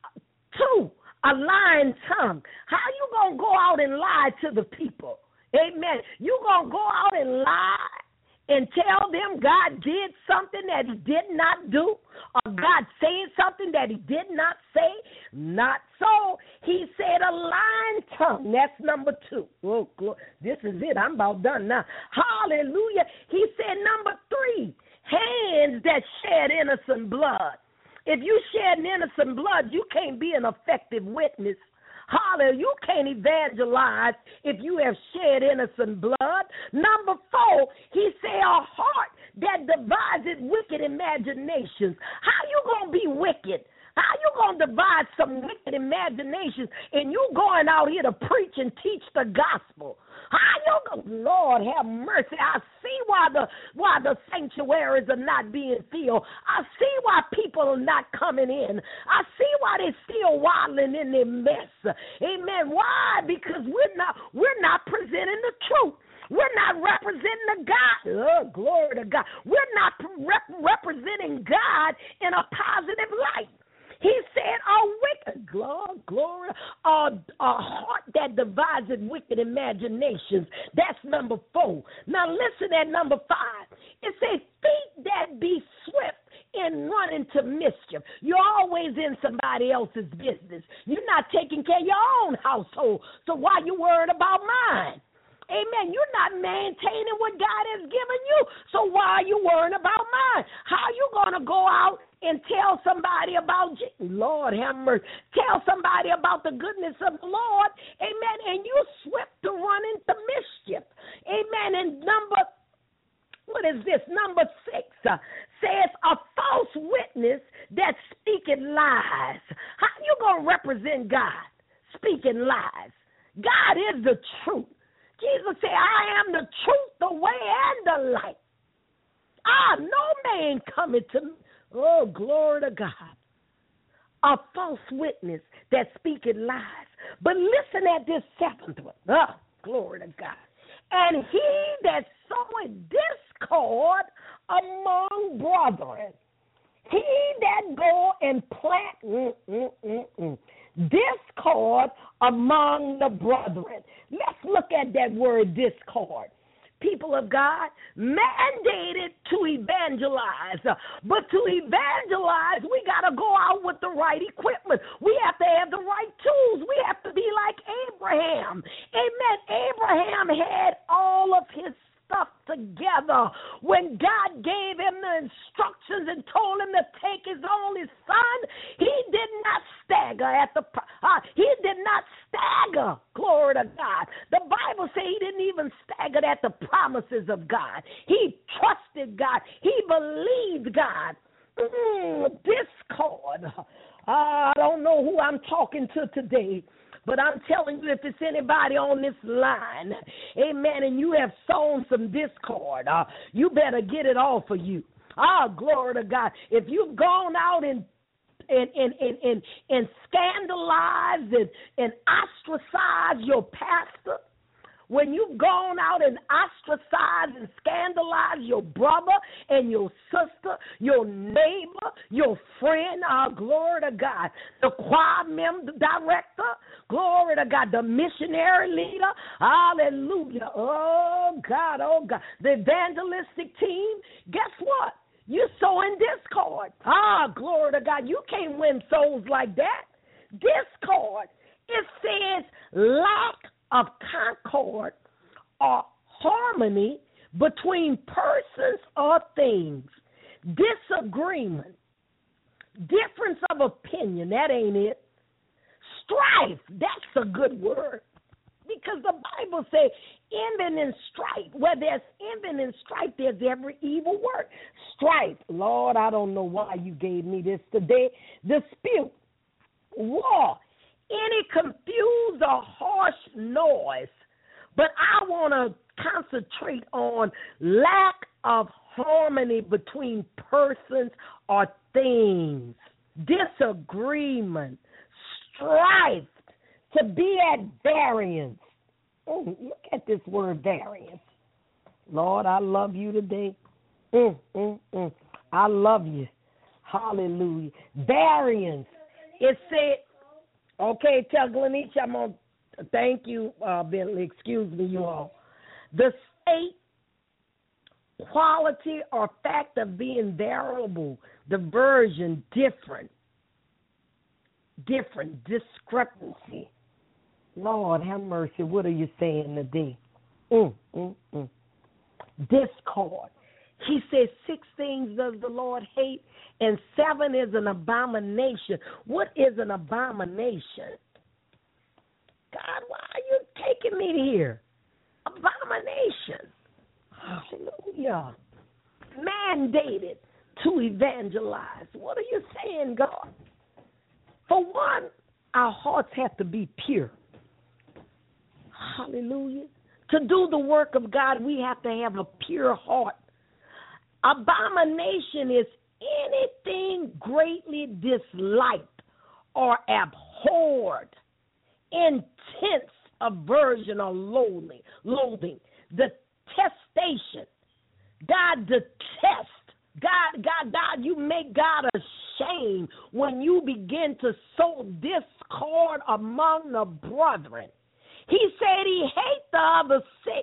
S3: Two, a lying tongue. How you going to go out and lie to the people? Amen. You going to go out and lie and tell them God did something that he did not do, or God said something that he did not say? Not so. He said a lying tongue. That's number two. Oh, this is it. I'm about done now. Hallelujah. He said number three, hands that shed innocent blood. If you shed innocent blood, you can't be an effective witness. Hallelujah. You can't evangelize if you have shed innocent blood. Number four, he said a heart that devises wicked imaginations. How you going to be wicked? How you going to devise some wicked imaginations and you going out here to preach and teach the gospel? How you going, Lord have mercy. I see why the why the sanctuaries are not being filled. I see why people are not coming in. I see why they're still waddling in their mess. Amen. Why? Because we're not we're not presenting the truth. We're not representing the God. Oh, glory to God. We're not rep- representing God in a positive light. He said, a wicked, glory, glory, a, a heart that devises wicked imaginations. That's number four. Now listen at number five. It says, feet that be swift in running to mischief. You're always in somebody else's business. You're not taking care of your own household. So why you worried about mine? Amen. You're not maintaining what God has given you. So why are you worrying about mine? How are you going to go out and tell somebody about Jesus? Lord have mercy. Tell somebody about the goodness of the Lord. Amen. And you swift to run into mischief. Amen. And number, what is this? Number six uh, says a false witness that speaking lies. How you going to represent God speaking lies? God is the truth. Jesus said, I am the truth, the way, and the light. Ah, no man cometh to me. Oh, glory to God. A false witness that speaketh lies. But listen at this seventh one. Oh, glory to God. And he that soweth discord among brethren, he that go and plant mm, mm, mm, mm, discord among the brethren. Let's look at that word discord. People of God, mandated to evangelize. But to evangelize, we got to go out with the right equipment. We have to have the right tools. We have to be like Abraham. Amen. Abraham had all of his stuff together when God gave him the instructions and told him to take his only son. He did not stagger at the uh, he did not stagger, glory to God. The Bible says he didn't even stagger at the promises of God. He trusted God. He believed God. Mm, discord. Uh, I don't know who I'm talking to today, but I'm telling you, if it's anybody on this line, amen, and you have sown some discord, uh, you better get it off of you. Ah, glory to God. If you've gone out and and and and, and, and scandalized and, and ostracized your pastor, when you've gone out and ostracized and scandalized your brother and your sister, your neighbor, your friend, our glory to God, the choir member, director, glory to God, the missionary leader, hallelujah, oh God, oh God, the evangelistic team, guess what? You're sowing discord. Ah, glory to God, you can't win souls like that. Discord, it says lack of concord or harmony between persons or things, disagreement, difference of opinion, that ain't it. Strife, that's a good word, because the Bible says envy and strife. Where there's envy and strife, there's every evil work. Strife, Lord, I don't know why you gave me this today. Dispute, war, any confused or harsh noise. But I want to concentrate on lack of harmony between persons or things, disagreement, strife, to be at variance. Oh, look at this word variance. Lord, I love you today. Mm, mm, mm. I love you. Hallelujah. Variance. It said, Okay, tell Glenisha I'm on. Thank you, uh, Bentley. Excuse me, you all. The state, quality, or fact of being variable, the version, different, different, discrepancy. Lord, have mercy. What are you saying today? Mm, mm, mm. Discord. He says six things does the Lord hate, and seven is an abomination. What is an abomination? God, why are you taking me here? Abomination. Hallelujah. Mandated to evangelize. What are you saying, God? For one, our hearts have to be pure. Hallelujah. To do the work of God, we have to have a pure heart. Abomination is anything greatly disliked or abhorred, intense aversion or loathing. loathing. Detestation. God detests. God, God, God, you make God ashamed when you begin to sow discord among the brethren. He said he hates the other six.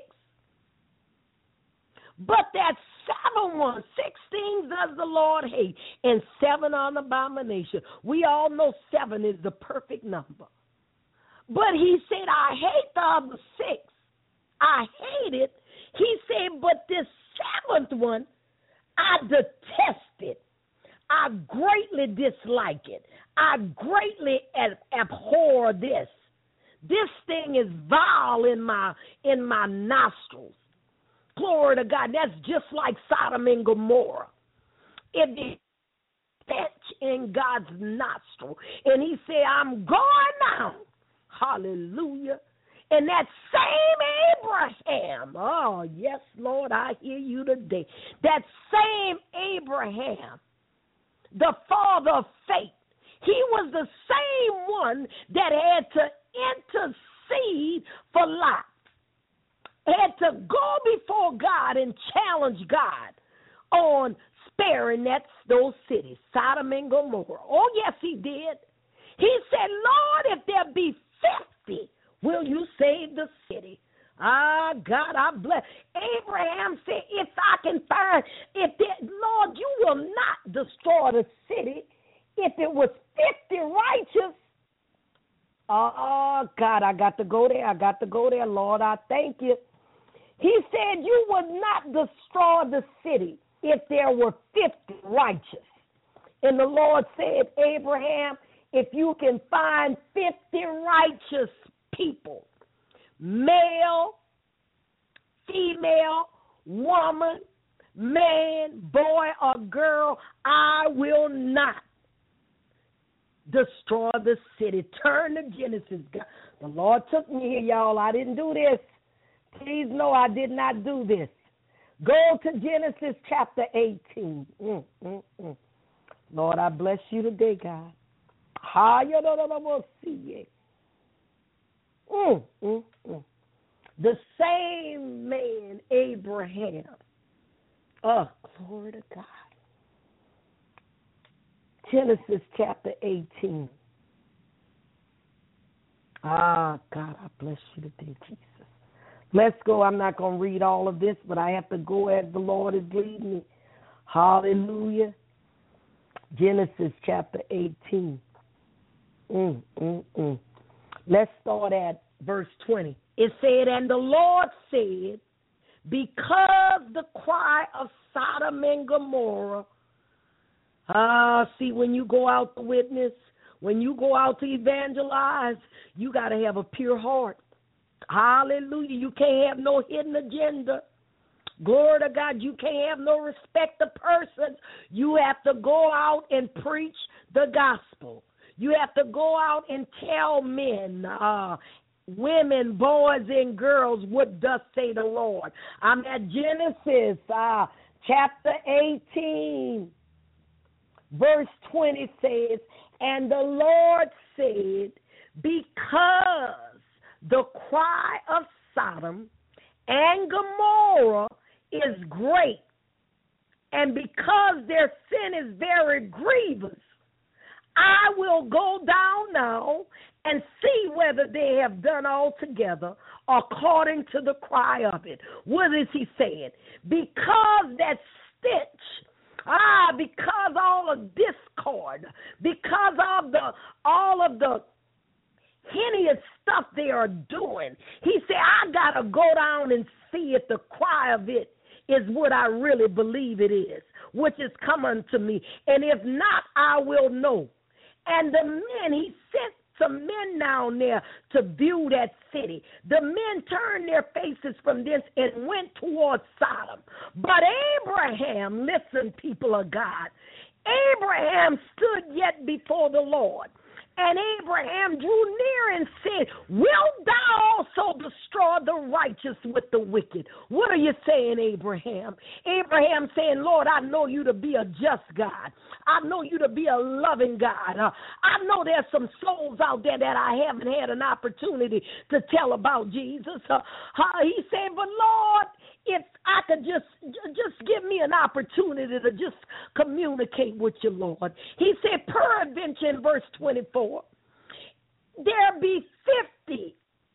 S3: But that seven one, six things does the Lord hate, and seven are an abomination. We all know seven is the perfect number. But he said, I hate the other six. I hate it. He said, but this seventh one, I detest it. I greatly dislike it. I greatly ab- abhor this. This thing is vile in my in my nostrils. Glory to God. That's just like Sodom and Gomorrah. It is stench in God's nostril. And he said, I'm going now. Hallelujah. And that same Abraham, oh, yes, Lord, I hear you today. That same Abraham, the father of faith, he was the same one that had to intercede for Lot. Had to go before God and challenge God on sparing that, those cities, Sodom and Gomorrah. Oh, yes, he did. He said, Lord, if there be fifty, will you save the city? Ah, God, I bless. Abraham said, if I can find, if there, Lord, you will not destroy the city if it was fifty righteous. Oh, God, I got to go there. I got to go there, Lord. I thank you. He said you would not destroy the city if there were fifty righteous. And the Lord said, Abraham, if you can find fifty righteous people, male, female, woman, man, boy, or girl, I will not destroy the city. Turn to Genesis. The Lord took me here, y'all. I didn't do this. Please know I did not do this. Go to Genesis chapter eighteen. Mm, mm, mm. Lord, I bless you today, God. Mm, mm, mm. The same man, Abraham. Oh, glory to God. Genesis chapter eighteen. Ah, God, I bless you today, Jesus. Let's go. I'm not going to read all of this, but I have to go as the Lord is leading me. Hallelujah. Genesis chapter eighteen. Mm, mm, mm. Let's start at verse twenty. It said, and the Lord said, because the cry of Sodom and Gomorrah, ah, see, when you go out to witness, when you go out to evangelize, you got to have a pure heart. Hallelujah. You can't have no hidden agenda. Glory to God. You can't have no respect of persons. You have to go out and preach the gospel. You have to go out and tell men, uh, women, boys, and girls what doth say the Lord. I'm at Genesis uh, chapter eighteen, verse twenty says, and the Lord said, because the cry of Sodom and Gomorrah is great, and because their sin is very grievous, I will go down now and see whether they have done altogether according to the cry of it. What is he saying? Because that stench, ah, because all of discord, because of the all of the hideous stuff they are doing, he said, I got to go down and see if the cry of it is what I really believe it is, which is come unto me. And if not, I will know. And the men, he sent some men down there to view that city. The men turned their faces from this and went towards Sodom. But Abraham, listen, people of God, Abraham stood yet before the Lord. And Abraham drew near and said, wilt thou also destroy the righteous with the wicked? What are you saying, Abraham? Abraham saying, Lord, I know you to be a just God. I know you to be a loving God. Uh, I know there's some souls out there that I haven't had an opportunity to tell about Jesus. Uh, uh, he said, but Lord, if I could just just give me an opportunity to just communicate with you, Lord. He said, peradventure in verse twenty-four, there be fifty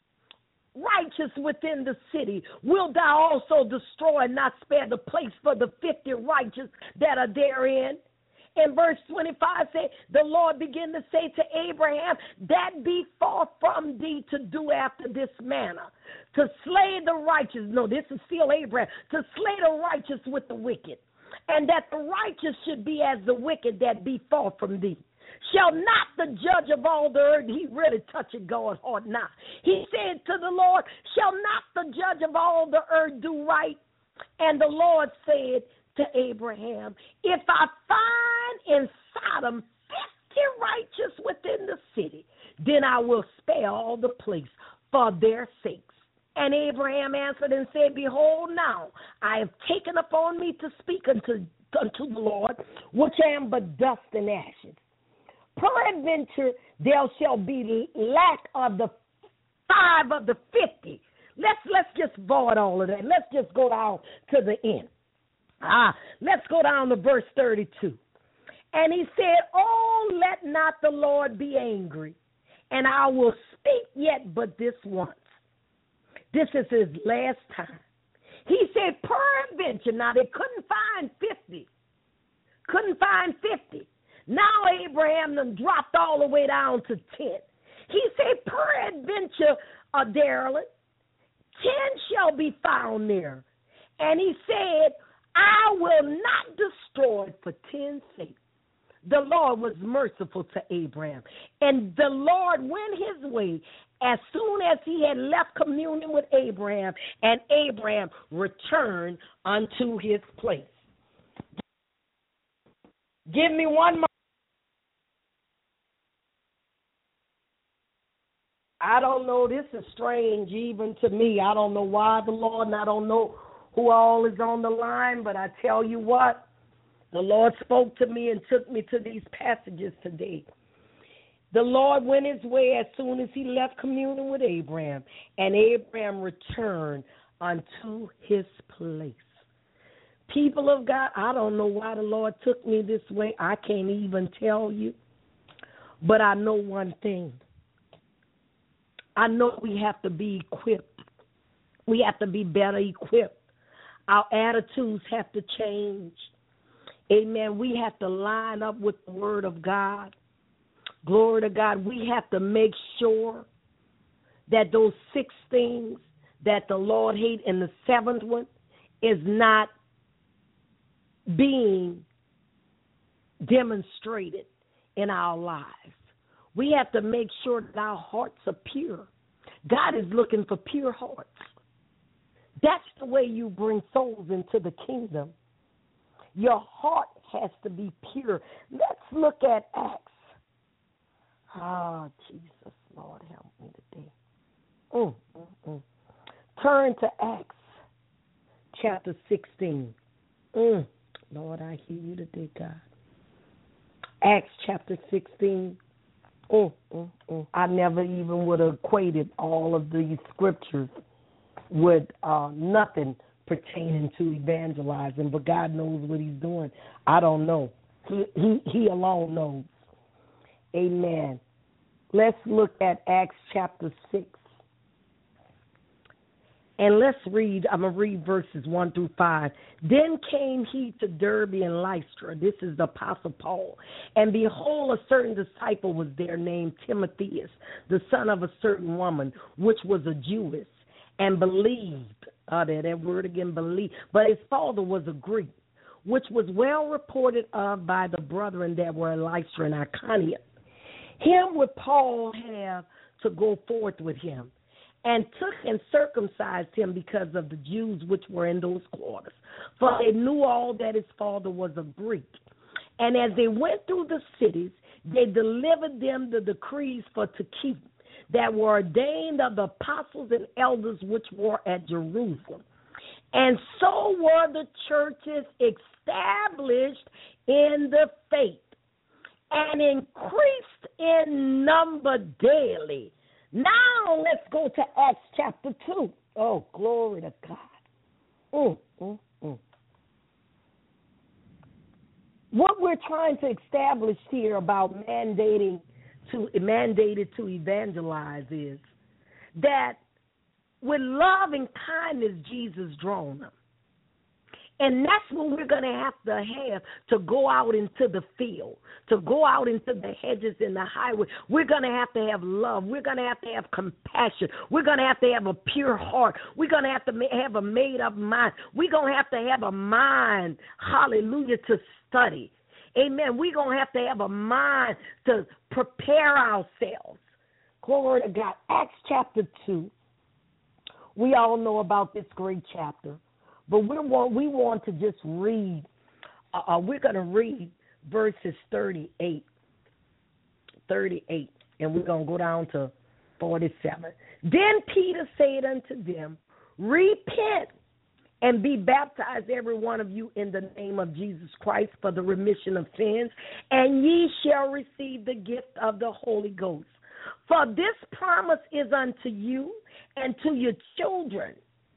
S3: righteous within the city. Wilt thou also destroy and not spare the place for the fifty righteous that are therein? In verse twenty-five, say, the Lord began to say to Abraham, that be far from thee to do after this manner, to slay the righteous. No, this is still Abraham. To slay the righteous with the wicked, and that the righteous should be as the wicked that be far from thee. Shall not the judge of all the earth, he really touching God's heart now. He said to the Lord, shall not the judge of all the earth do right? And the Lord said to Abraham, if I find in Sodom fifty righteous within the city, then I will spare all the place for their sakes. And Abraham answered and said, behold, now I have taken upon me to speak unto, unto the Lord, which am but dust and ashes. Peradventure there shall be lack of the five of the fifty. Let's let's just void all of that. Let's just go down to the end. Ah, let's go down to verse thirty-two. And he said, oh, let not the Lord be angry, and I will speak yet but this once. This is his last time. He said, peradventure. Now, they couldn't find fifty. Couldn't find fifty. Now, Abraham done dropped all the way down to ten. He said, peradventure, a derelict, ten shall be found there. And he said, I will not destroy it for ten's sake. The Lord was merciful to Abraham. And the Lord went his way as soon as he had left communion with Abraham, and Abraham returned unto his place. Give me one more. I don't know. This is strange even to me. I don't know why the Lord, and I don't know who all is on the line, but I tell you what, the Lord spoke to me and took me to these passages today. The Lord went his way as soon as he left communion with Abraham, and Abraham returned unto his place. People of God, I don't know why the Lord took me this way. I can't even tell you, but I know one thing. I know we have to be equipped. We have to be better equipped. Our attitudes have to change. Amen. We have to line up with the word of God. Glory to God. We have to make sure that those six things that the Lord hates and the seventh one is not being demonstrated in our lives. We have to make sure that our hearts are pure. God is looking for pure hearts. That's the way you bring souls into the kingdom. Your heart has to be pure. Let's look at Acts. Ah, oh, Jesus, Lord, help me today. Mm, mm, mm. Turn to Acts chapter sixteen. Mm, Lord, I hear you today, God. Acts chapter sixteen. Mm, mm, mm. I never even would have equated all of these scriptures with uh, nothing pertaining to evangelizing, but God knows what he's doing. I don't know. He, he, he alone knows. Amen. Let's look at Acts chapter six. And let's read, I'm going to read verses one through five. Then came he to Derbe and Lystra. This is the Apostle Paul. And behold, a certain disciple was there named Timotheus, the son of a certain woman, which was a Jewess, and believed. Oh, there, that word again, believe. But his father was a Greek, which was well reported of by the brethren that were in Lystra and Iconium. Him would Paul have to go forth with him, and took and circumcised him because of the Jews which were in those quarters. For they knew all that his father was a Greek. And as they went through the cities, they delivered them the decrees for to keep, that were ordained of the apostles and elders which were at Jerusalem. And so were the churches established in the faith, and increased in number daily. Now let's go to Acts chapter two. Oh, glory to God. Mm, mm, mm. What we're trying to establish here about mandating to mandated to evangelize is that with love and kindness, Jesus drawn them. And that's what we're going to have to have to go out into the field, to go out into the hedges and the highway. We're going to have to have love. We're going to have to have compassion. We're going to have to have a pure heart. We're going to have to have a made-up mind. We're going to have to have a mind, hallelujah, to study. Amen. We're going to have to have a mind to prepare ourselves. Glory to God. Acts chapter two. We all know about this great chapter. But we want we want to just read. Uh, we're going to read verses thirty-eight, thirty-eight, and we're going to go down to forty-seven. Then Peter said unto them, repent and be baptized, every one of you, in the name of Jesus Christ for the remission of sins, and ye shall receive the gift of the Holy Ghost. For this promise is unto you and to your children,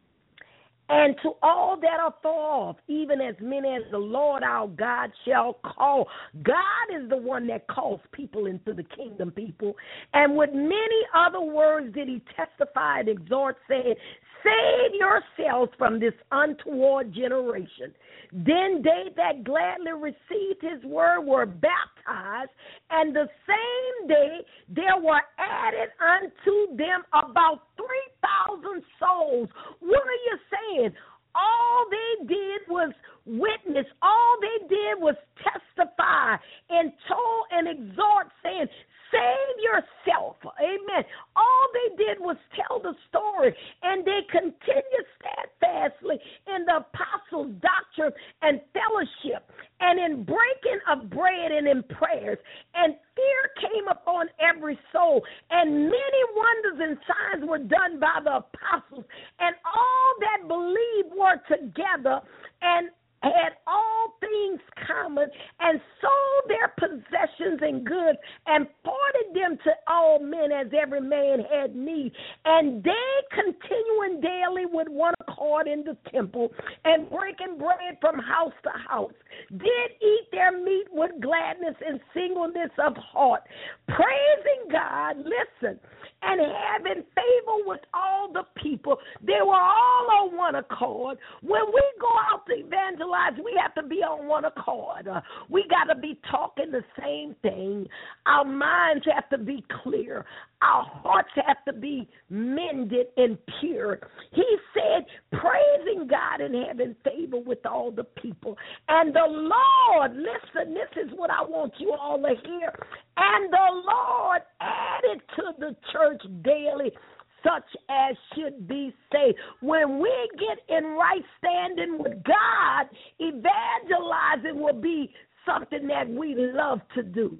S3: and to all that are far off, even as many as the Lord our God shall call. God is the one that calls people into the kingdom, people. And with many other words did he testify and exhort, saying, save yourselves from this untoward generation. Then they that gladly received his word were baptized, and the same day there were added unto them about three thousand souls. What are you saying? All they did was witness. All they did was testify and told and exhort, saying, save yourself. Amen. All they did was tell the story, and they continued steadfastly in the apostles' doctrine and fellowship, and in breaking of bread and in prayers. And fear came upon every soul, and many wonders and signs were done by the apostles, and all that believed were together and had all things common, and sold their possessions and goods, and parted them to all men as every man had need. And they, continuing daily with one accord in the temple, and breaking bread from house to house, did eat their meat with gladness and singleness of heart, praising God, listen, and having favor with all the people. They were all on one accord. When we go out to evangelize, we have to be on one accord. Uh, we got to be talking the same thing. Our minds have to be clear. Our hearts have to be mended and pure. He said, praising God and having favor with all the people. And the Lord, listen, this is what I want you all to hear. And the Lord added to the church daily such as should be saved. When we get in right standing with God, evangelizing will be something that we love to do.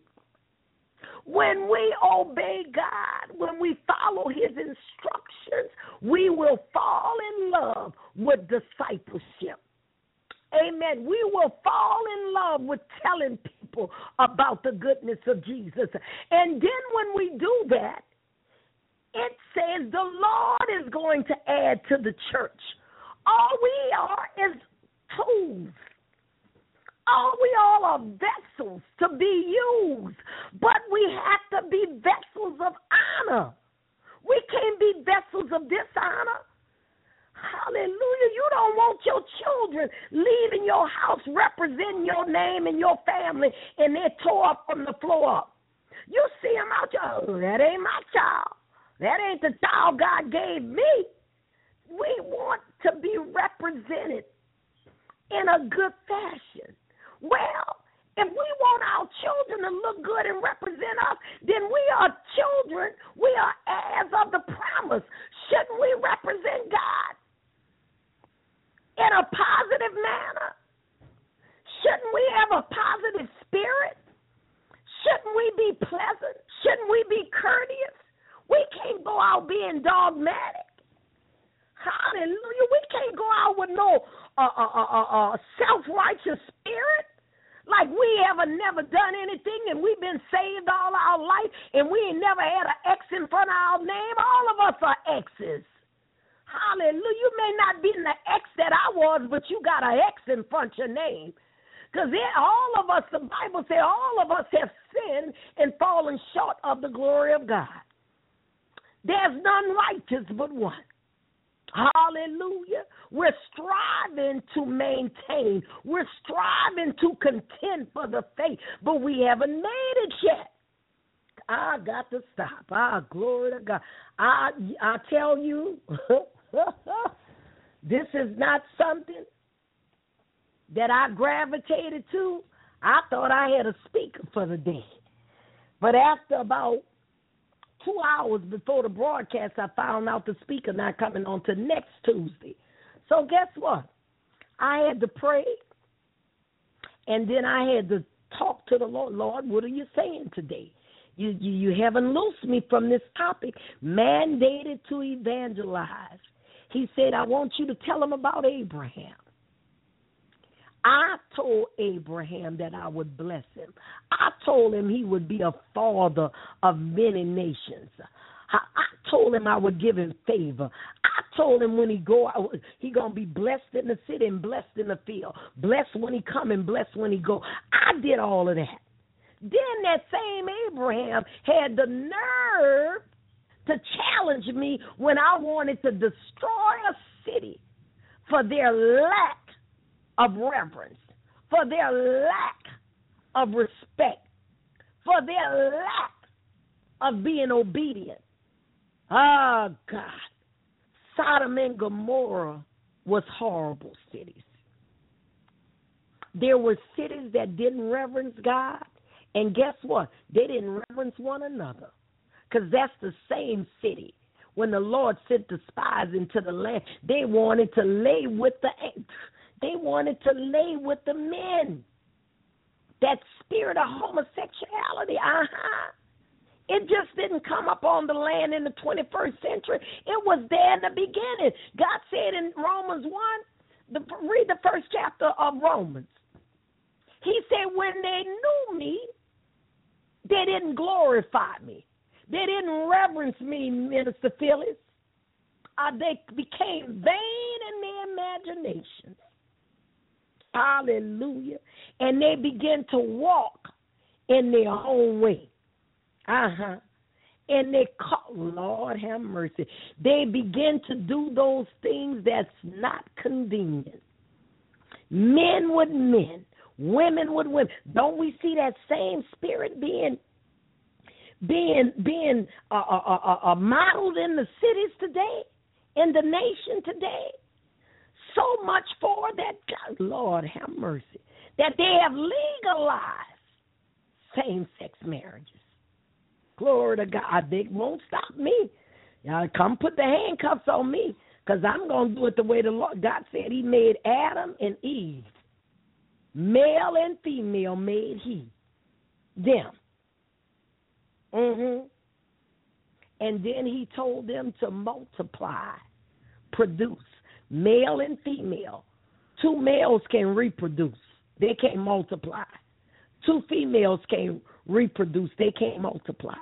S3: When we obey God, when we follow his instructions, we will fall in love with discipleship. Amen. We will fall in love with telling people about the goodness of Jesus. And then when we do that, it says the Lord is going to add to the church. All we are is tools. All we all are vessels to be used But we have to be vessels of honor. We can't be vessels of dishonor. Hallelujah. You don't want your children leaving your house representing your name and your family, and they're tore up from the floor up. You see them out there, oh, that ain't my child. That ain't the child God gave me. We want to be represented in a good fashion. Well, if we want our children to look good and represent us, then we are children. We are heirs of the promise. Shouldn't we represent God in a positive manner? Shouldn't we have a positive spirit? Shouldn't we be pleasant? Shouldn't we be courteous? We can't go out being dogmatic. Hallelujah. We can't go out with no uh, uh, uh, uh, uh, self-righteous spirit. Like we ever never done anything and we've been saved all our life and we ain't never had an X in front of our name. All of us are X's. Hallelujah. You may not be in the X that I was, but you got an X in front of your name. Because all of us, the Bible says, all of us have sinned and fallen short of the glory of God. There's none righteous but one. Hallelujah. We're striving to maintain. We're striving to contend for the faith, but we haven't made it yet. I got to stop. Ah, glory to God. I, I tell you, this is not something that I gravitated to. I thought I had a speaker for the day. But after about two hours before the broadcast, I found out the speaker not coming on to next Tuesday. So guess what? I had to pray, and then I had to talk to the Lord. Lord, what are you saying today? You, you, you haven't loosed me from this topic, mandated to evangelize. He said, I want you to tell him about Abraham. I told Abraham that I would bless him. I told him he would be a father of many nations. I, I told him I would give him favor. I told him when he go out, he going to be blessed in the city and blessed in the field. Blessed when he come and blessed when he go. I did all of that. Then that same Abraham had the nerve to challenge me when I wanted to destroy a city for their lack of reverence, for their lack of respect, for their lack of being obedient. Ah, oh, God. Sodom and Gomorrah was horrible cities. There were cities that didn't reverence God, and guess what? They didn't reverence one another, because that's the same city. When the Lord sent the spies into the land, they wanted to lay with the They wanted to lay with the men. That spirit of homosexuality, uh-huh. It just didn't come up on the land in the twenty-first century. It was there in the beginning. God said in Romans one, the, read the first chapter of Romans. He said when they knew me, they didn't glorify me. They didn't reverence me, Minister Phyllis. Uh, they became vain in their imaginations. Hallelujah. And they begin to walk in their own way. Uh-huh. And they call, Lord have mercy. They begin to do those things that's not convenient. Men with men, women with women. Don't we see that same spirit being being being uh, uh, uh, uh, modeled in the cities today, in the nation today? So much for that, God, Lord have mercy, that they have legalized same-sex marriages. Glory to God. They won't stop me. Y'all come put the handcuffs on me, because I'm going to do it the way the Lord God said. He made Adam and Eve. Male and female made he. Them. Mm-hmm. And then he told them to multiply, produce. Male and female. Two males can reproduce. They can't multiply. Two females can reproduce. They can't multiply.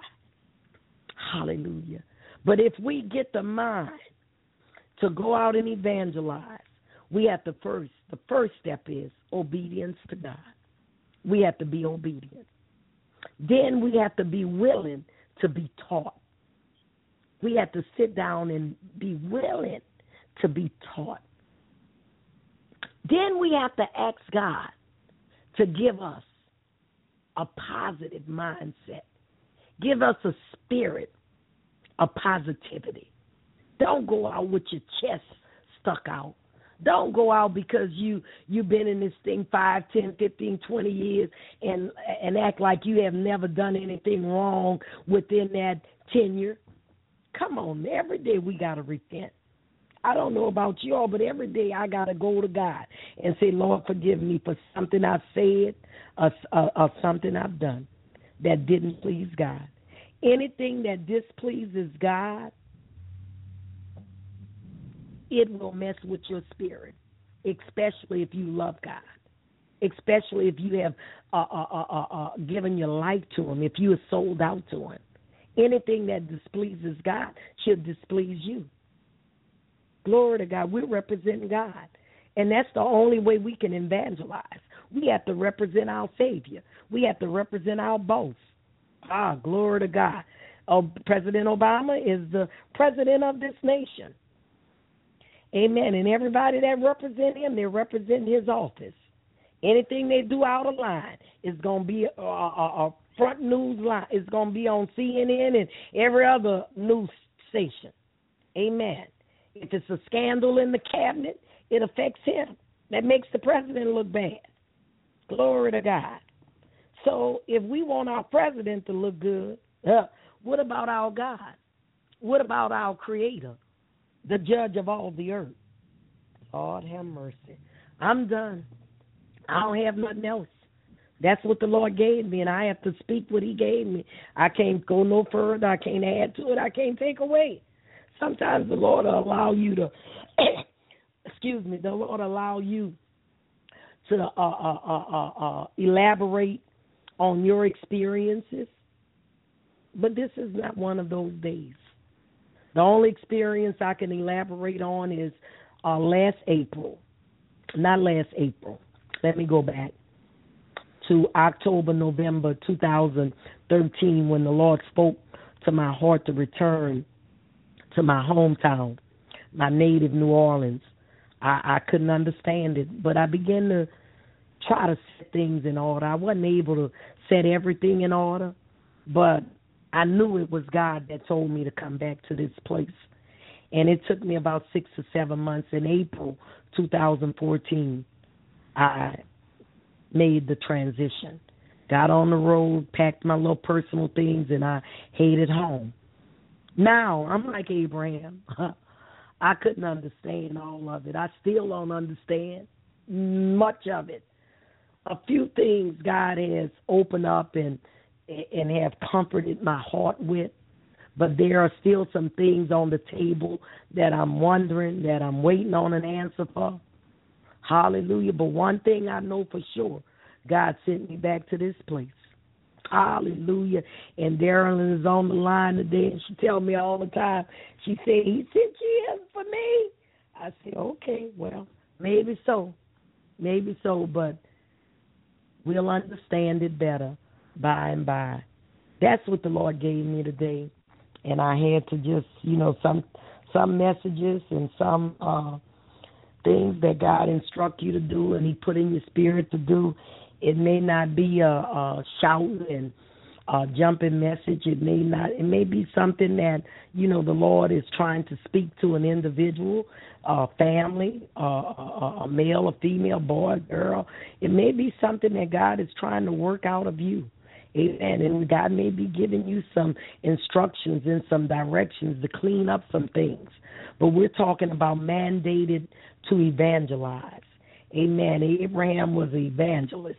S3: Hallelujah. But if we get the mind to go out and evangelize, we have to first, the first step is obedience to God. We have to be obedient. Then we have to be willing to be taught. We have to sit down and be willing to be taught. Then we have to ask God to give us a positive mindset. Give us a spirit of positivity. Don't go out with your chest stuck out. Don't go out because you, you've been in this thing five, ten, fifteen, twenty years and, and act like you have never done anything wrong within that tenure. Come on, every day we got to repent. I don't know about y'all, but every day I got to go to God and say, Lord, forgive me for something I've said or, or, or something I've done that didn't please God. Anything that displeases God, it will mess with your spirit, especially if you love God, especially if you have uh, uh, uh, uh, uh, given your life to Him, if you are sold out to Him. Anything that displeases God should displease you. Glory to God. We're representing God. And that's the only way we can evangelize. We have to represent our Savior. We have to represent our boss. Ah, glory to God. Oh, President Obama is the president of this nation. Amen. And everybody that represents him, they represent his office. Anything they do out of line is going to be a, a, a front news line. It's going to be on C N N and every other news station. Amen. If it's a scandal in the cabinet, it affects him. That makes the president look bad. Glory to God. So if we want our president to look good, uh, what about our God? What about our Creator, the judge of all the earth? Lord have mercy. I'm done. I don't have nothing else. That's what the Lord gave me, and I have to speak what He gave me. I can't go no further. I can't add to it. I can't take away. Sometimes the Lord will allow you to, excuse me, the Lord will allow you to uh, uh, uh, uh, uh, elaborate on your experiences. But this is not one of those days. The only experience I can elaborate on is uh, last April. Not last April. Let me go back to October, November two thousand thirteen when the Lord spoke to my heart to return to my hometown, my native New Orleans. I, I couldn't understand it, but I began to try to set things in order. I wasn't able to set everything in order, but I knew it was God that told me to come back to this place. And it took me about six or seven months. In April two thousand fourteen, I made the transition. Got on the road, packed my little personal things, and I headed home. Now, I'm like Abraham. I couldn't understand all of it. I still don't understand much of it. A few things God has opened up and and have comforted my heart with, but there are still some things on the table that I'm wondering, that I'm waiting on an answer for. Hallelujah. But one thing I know for sure, God sent me back to this place. Hallelujah. And Darylyn is on the line today, and she tells me all the time, she said, He sent you here for me. I said, okay, well, maybe so. Maybe so, but we'll understand it better by and by. That's what the Lord gave me today. And I had to just, you know, some some messages and some uh, things that God instruct you to do and He put in your spirit to do. It may not be a, a shouting and a jumping message. It may not. It may be something that, you know, the Lord is trying to speak to an individual, a family, a, a, a male, a female, boy, girl. It may be something that God is trying to work out of you. Amen. And God may be giving you some instructions and some directions to clean up some things. But we're talking about mandated to evangelize. Amen. Abraham was an evangelist.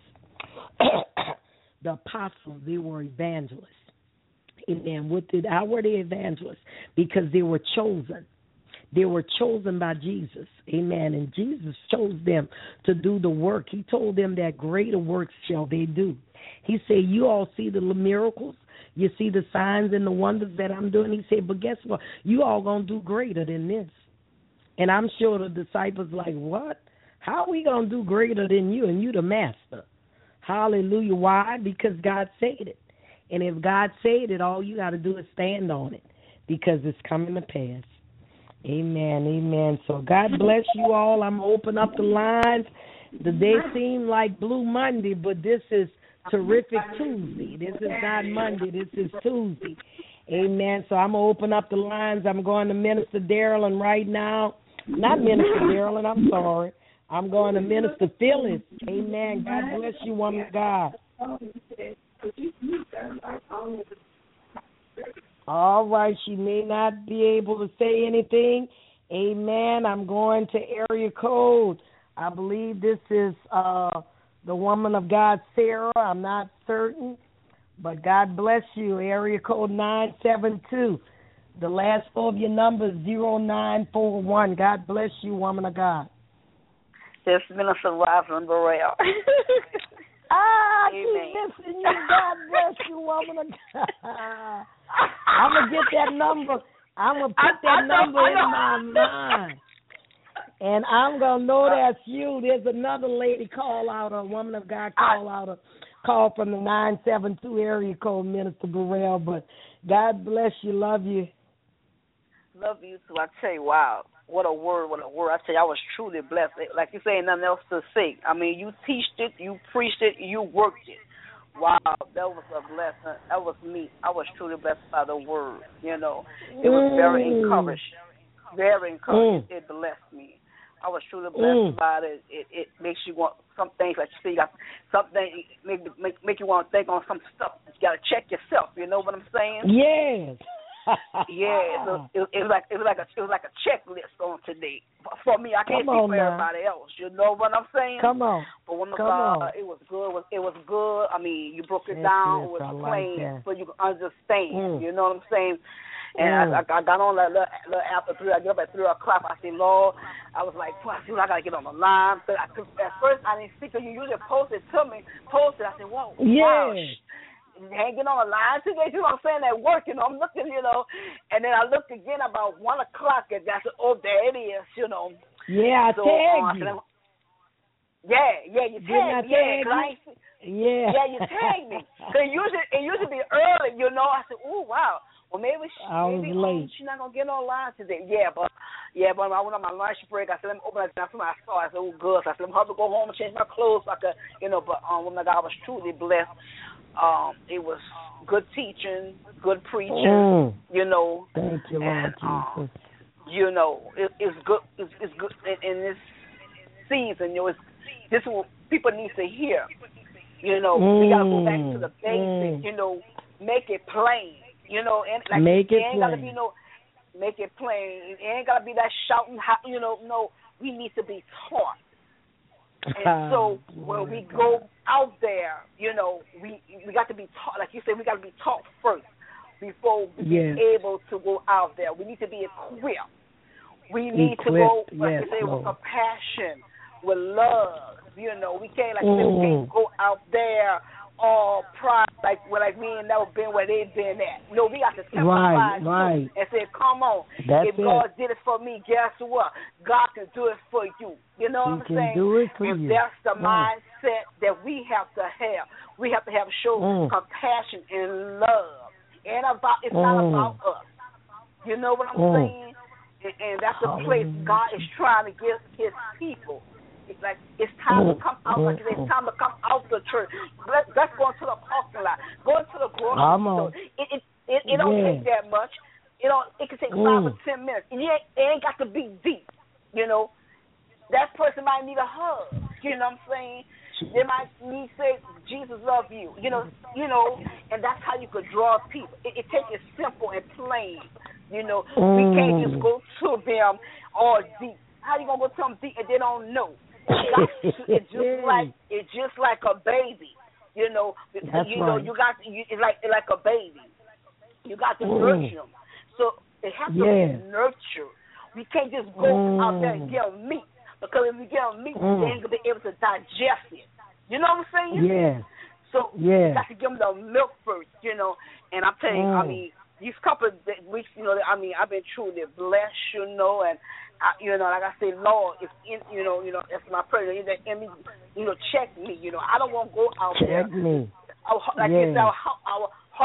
S3: The apostles, they were evangelists. Amen. What did, how were they evangelists? Because they were chosen. They were chosen by Jesus. Amen. And Jesus chose them to do the work. He told them that greater works shall they do. He said, you all see the miracles. You see the signs and the wonders that I'm doing. He said, but guess what? You all going to do greater than this. And I'm sure the disciples like, what? How are we going to do greater than you? And you the master. Hallelujah. Why? Because God said it. And if God said it, all you got to do is stand on it because it's coming to pass. Amen, amen. So God bless you all. I'm going to open up the lines. The day seemed like Blue Monday, but this is Terrific Tuesday. This is not Monday. This is Tuesday. Amen. So I'm going to open up the lines. I'm going to Minister Darylyn right now. Not Minister Darylyn, I'm sorry. I'm going to Minister Phyllis. Amen. God bless you, woman of God. All right. She may not be able to say anything. Amen. I'm going to area code. I believe this is uh, the woman of God, Sarah. I'm not certain. But God bless you. Area code nine seven two. The last four of your numbers, zero nine four one. God bless you, woman of God.
S5: Yes, Minister Rosalind Burrell.
S3: Ah, I keep missing you. God bless you, woman of God. I'm going to get that number. I'm going to put that
S5: I, I
S3: number
S5: know,
S3: in my mind. And I'm going to know that's you. There's another lady call out, a woman of God call out, a call from the nine seven two area code, Minister Burrell. But God bless you. Love you.
S5: Love you too. I tell you, wow. What a word, what a word. I tell you, I was truly blessed. Like you say, nothing else to say. I mean, you teached it, you preached it, you worked it. Wow, that was a blessing. That was me. I was truly blessed by the word, you know. It was very
S3: Mm.
S5: encouraging. Very encouraging.
S3: Mm.
S5: It blessed me. I was truly blessed
S3: Mm.
S5: by it. It it makes you want some things, like you say, you got something make, make make you want to think on some stuff. You got to check yourself. You know what I'm saying?
S3: Yes.
S5: Yeah, so it, it was like it was like a it was like a checklist on today for me. I can't
S3: Come
S5: speak
S3: on
S5: for
S3: now.
S5: everybody else. You know what I'm saying?
S3: Come on.
S5: But when the
S3: Come
S5: God,
S3: on.
S5: it was good. It was, it was good. I mean, you broke it
S3: Yes,
S5: down.
S3: yes,
S5: It was
S3: I like
S5: plain,
S3: that.
S5: so you can understand.
S3: Mm.
S5: You know what I'm saying? And
S3: Mm.
S5: I, I got on that little, little after three. I get up at three o'clock. I said, Lord, I was like, I said, I gotta get on the line. But I, at first, I didn't see because you usually post it to me. Post it. I said, whoa, wow.
S3: Yes.
S5: Hanging on the line today, you know what I'm saying, at work, you know, I'm looking, you know, and then I looked again about one o'clock, and I said, oh, there it is, you know.
S3: Yeah, I
S5: so,
S3: tagged
S5: uh,
S3: you.
S5: Yeah, yeah, you
S3: Didn't I
S5: tagged me, yeah,
S3: tag
S5: 'cause I
S3: you?
S5: ain't,
S3: Yeah.
S5: yeah, you tagged me. So it usually, it usually be early, you know. I said, oh, wow. Well, maybe she,
S3: I was
S5: maybe
S3: late.
S5: Um, she's not gonna get on line today. Yeah, but yeah, but when I went on my lunch break, I said, let me open it. That's when I saw. I said, oh, good. So I said, I'm going to go home and change my clothes so I could, you know. But um, when I was truly blessed. Um, it was good teaching, good preaching,
S3: Mm.
S5: you know.
S3: Thank you, Lord
S5: and, um,
S3: Jesus.
S5: you know, it, it's good. It's, it's good in, in this season. You know, it's, this is what people need to hear. You know,
S3: Mm.
S5: we gotta go back to the basics.
S3: Mm.
S5: You know, make it plain. You know, and like
S3: Make it
S5: ain't gotta
S3: plain.
S5: be no. Make it plain. It ain't gotta be that shouting. You know, no. We need to be taught. And so when we go out there, you know, we we got to be taught, like you said, we got to be taught first before we
S3: yes.
S5: be able to go out there. We need to be equipped. We need
S3: equipped.
S5: to go, like
S3: yes,
S5: you say,
S3: Lord.
S5: with compassion, with love. You know, we can't, like
S3: mm.
S5: you said, we can't go out there all pride, like well, like we ain't never been where they've been at. You know, we got to
S3: right,
S5: testify
S3: right.
S5: and say, come on,
S3: That's
S5: if
S3: it.
S5: God did it for me, guess what? God can do it for you. You know
S3: he
S5: what I'm
S3: can
S5: saying?
S3: do it for
S5: and
S3: you.
S5: that's the
S3: mm.
S5: mindset that we have to have. We have to have show
S3: mm.
S5: compassion and love. And about it's
S3: mm.
S5: not about us. You know what I'm
S3: mm.
S5: saying? And, and that's the place God is trying to give His people. It's like it's time
S3: mm.
S5: to come out. Like it's time to come out the church. Let, let's go into the parking lot. Go into the grocery store. It it it, it don't
S3: yeah.
S5: take that much. You know, it can take
S3: mm.
S5: five or ten minutes. It ain't, it ain't got to be deep. You know, that person might need a hug. You know what I'm saying? They might need to say, Jesus love you. You know, you know, and that's how you could draw people. It, it takes it simple and plain. You know,
S3: mm.
S5: we can't just go to them all deep. How you gonna go to them deep and they don't know? It's just like it's just like a baby. You know,
S3: that's
S5: you
S3: right.
S5: know, you got you, it's like it's like a baby. You got to mm. nurture them. So it has to
S3: yeah.
S5: be nurtured. We can't just go
S3: mm.
S5: out there and get them meat, because if we get them meat,
S3: mm.
S5: they ain't gonna be able to digest it. You know what I'm saying?
S3: Yeah.
S5: So
S3: yeah.
S5: you got to give them the milk first. You know, and I'm telling you,
S3: mm.
S5: I mean, these couple of weeks, you know, I mean, I've been truly blessed. You know, and I, you know, like I say, Lord, if in, you know, you know, that's my prayer. You know, you know, check me. You know, I don't want to go out
S3: check
S5: there.
S3: me.
S5: Our, like
S3: yeah.
S5: you said, our, our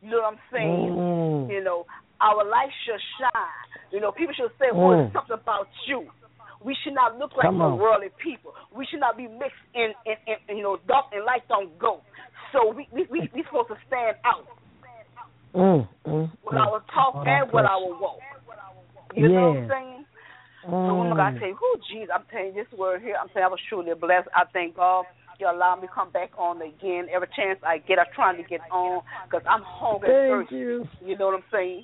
S5: You know what I'm saying?
S3: Mm.
S5: You know, our light should shine. You know, people should say, oh,
S3: Mm.
S5: it's something about you. We should not look like
S3: Come
S5: the
S3: on.
S5: worldly people. We should not be mixed in, in, in, in you know, dark and light don't go. So we we we we supposed to stand out
S3: Mm, mm,
S5: with
S3: mm.
S5: our talk
S3: Oh,
S5: and with
S3: bless
S5: our walk. You know what I'm
S3: Yeah.
S5: saying?
S3: Mm.
S5: So when I tell you, oh, jeez, I'm telling you this word here, I'm saying I was truly blessed. I thank God you allow me to come back on again. Every chance I get, I'm trying to get on because I'm hungry and
S3: Thank
S5: thirsty.
S3: you.
S5: You know what I'm saying?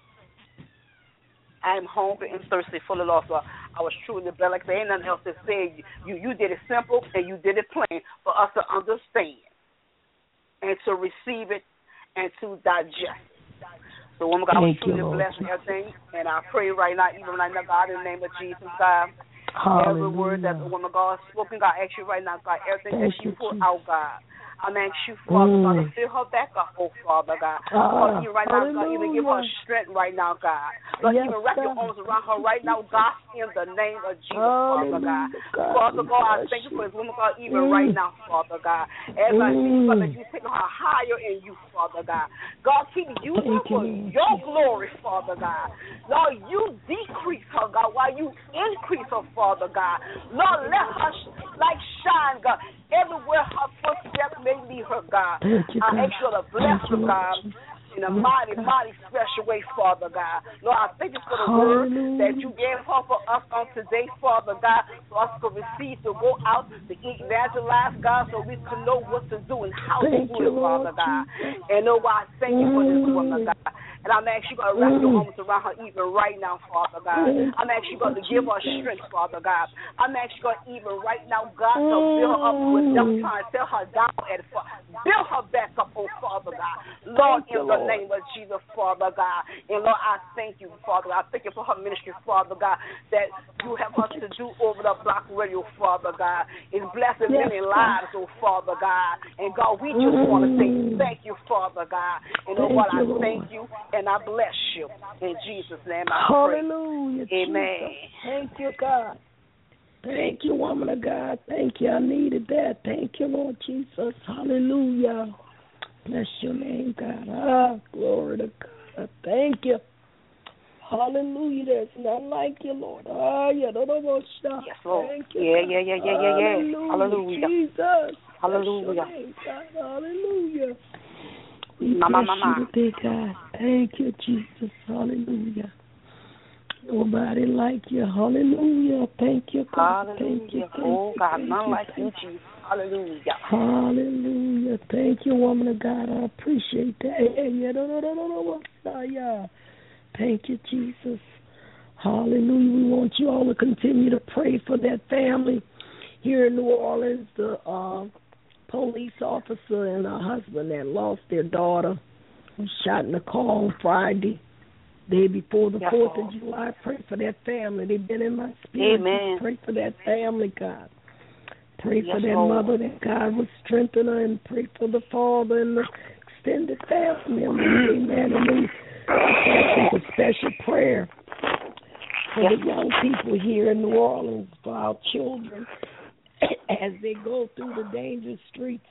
S5: I'm hungry and thirsty for the Lord. So I was truly blessed. Like I said, ain't nothing else to say. You, you did it simple and you did it plain for us to understand and to receive it and to digest. So, woman God, I was
S3: Thank you,
S5: truly
S3: Lord.
S5: blessed with everything. And I pray right now, even right now, God, in the name of Jesus, God, every word that the
S3: Hallelujah.
S5: woman God has spoken, God, I ask you right now, God, everything
S3: Thank
S5: that she
S3: you,
S5: put
S3: Jesus.
S5: out, God. I'm asking you, Father
S3: Mm.
S5: God, to fill her back up, oh Father God.
S3: Ah,
S5: Lord, even right now, God, even give her
S3: hallelujah.
S5: strength right now, God. Lord,
S3: Yes,
S5: even wrap your
S3: God.
S5: arms around her right now, God, in the name of Jesus, Father God.
S3: Hallelujah, God.
S5: Father God, I
S3: Bless
S5: thank you for
S3: you.
S5: this woman, God, even
S3: Mm.
S5: right now, Father God. As I see you, Father,
S3: Mm.
S5: you taking her higher in you, Father God. God, keep using her
S3: Thank you,
S5: for
S3: Lord.
S5: your glory, Father God. Lord, you decrease her, God, while you increase her, Father God. Lord, let her sh- light shine, God, everywhere her footsteps may lead her, God.
S3: Thank you,
S5: I
S3: God.
S5: ask you to bless
S3: Thank
S5: her,
S3: you, Lord
S5: God,
S3: Jesus.
S5: in a
S3: Yes,
S5: mighty,
S3: God.
S5: mighty special way, Father God. Lord, I thank you for the word
S3: Hallelujah.
S5: that you gave her for us on today, Father God, for us to receive, to go out, to evangelize, God, so we can know what to do and how
S3: Thank
S5: to do
S3: you,
S5: it, Father
S3: Lord
S5: God.
S3: Jesus.
S5: And Lord, I thank you for this woman,
S3: Mm.
S5: God. And I'm asking you, God, to wrap your
S3: Mm.
S5: arms around her even right now, Father God.
S3: Thank
S5: I'm asking you, God, to
S3: you,
S5: give her
S3: Jesus.
S5: strength, Father God. I'm asking you, God, even right now, God, to build her up with them
S3: Mm.
S5: trying to tear her down and build her back up, oh Father God. Lord,
S3: Thank you,
S5: in the
S3: Lord.
S5: name of Jesus, Father God. And Lord, I thank you, Father God. I thank you for her ministry, Father God, that you have us to do over the block radio, Father God. It's blessing
S3: Yes,
S5: many
S3: God.
S5: lives, oh Father God. And God, we just want to say
S3: Mm.
S5: thank you, Father God. And oh
S3: Thank
S5: what
S3: you,
S5: I
S3: Lord.
S5: thank you and I bless you. In Jesus' name I
S3: Hallelujah,
S5: pray. Amen.
S3: Jesus. Thank you, God. Thank you, woman of God. Thank you. I needed that. Thank you, Lord Jesus. Hallelujah. Bless your name, God. Ah, glory to God. Thank you. Hallelujah. There's none like you, Lord. Ah, yeah, no, no, no, stop.
S5: Yes, Lord.
S3: Thank you,
S5: Yeah,
S3: God.
S5: yeah, yeah, yeah, yeah, yeah.
S3: Hallelujah.
S5: Hallelujah.
S3: Jesus.
S5: Hallelujah.
S3: Bless your name, God. Hallelujah. We
S5: Ma,
S3: bless
S5: ma, ma, ma.
S3: you today, God. Thank you, Jesus. Hallelujah. Nobody like you. Hallelujah. Thank you, God. Thank you.
S5: Hallelujah.
S3: Thank
S5: Oh,
S3: you,
S5: God,
S3: thank
S5: none
S3: you,
S5: like you,
S3: thank
S5: Jesus. Hallelujah.
S3: Hallelujah. Thank you, woman of God. I appreciate that. Hey, yeah, no, no, no, no, no, no, yeah. Thank you, Jesus. Hallelujah. We want you all to continue to pray for that family here in New Orleans, the uh, police officer and her husband that lost their daughter who shot in the car on Friday, day before the
S5: Yes,
S3: fourth
S5: Lord.
S3: of July. Pray for that family. They've been in my spirit.
S5: Amen.
S3: Just pray for that family, God. Pray
S5: Yes,
S3: for that
S5: Lord.
S3: mother, that God would strengthen her, and pray for the father and the extended family members. Amen. And we ask for special prayer for
S5: Yes.
S3: the young people here in New Orleans, for our children, as they go through the dangerous streets.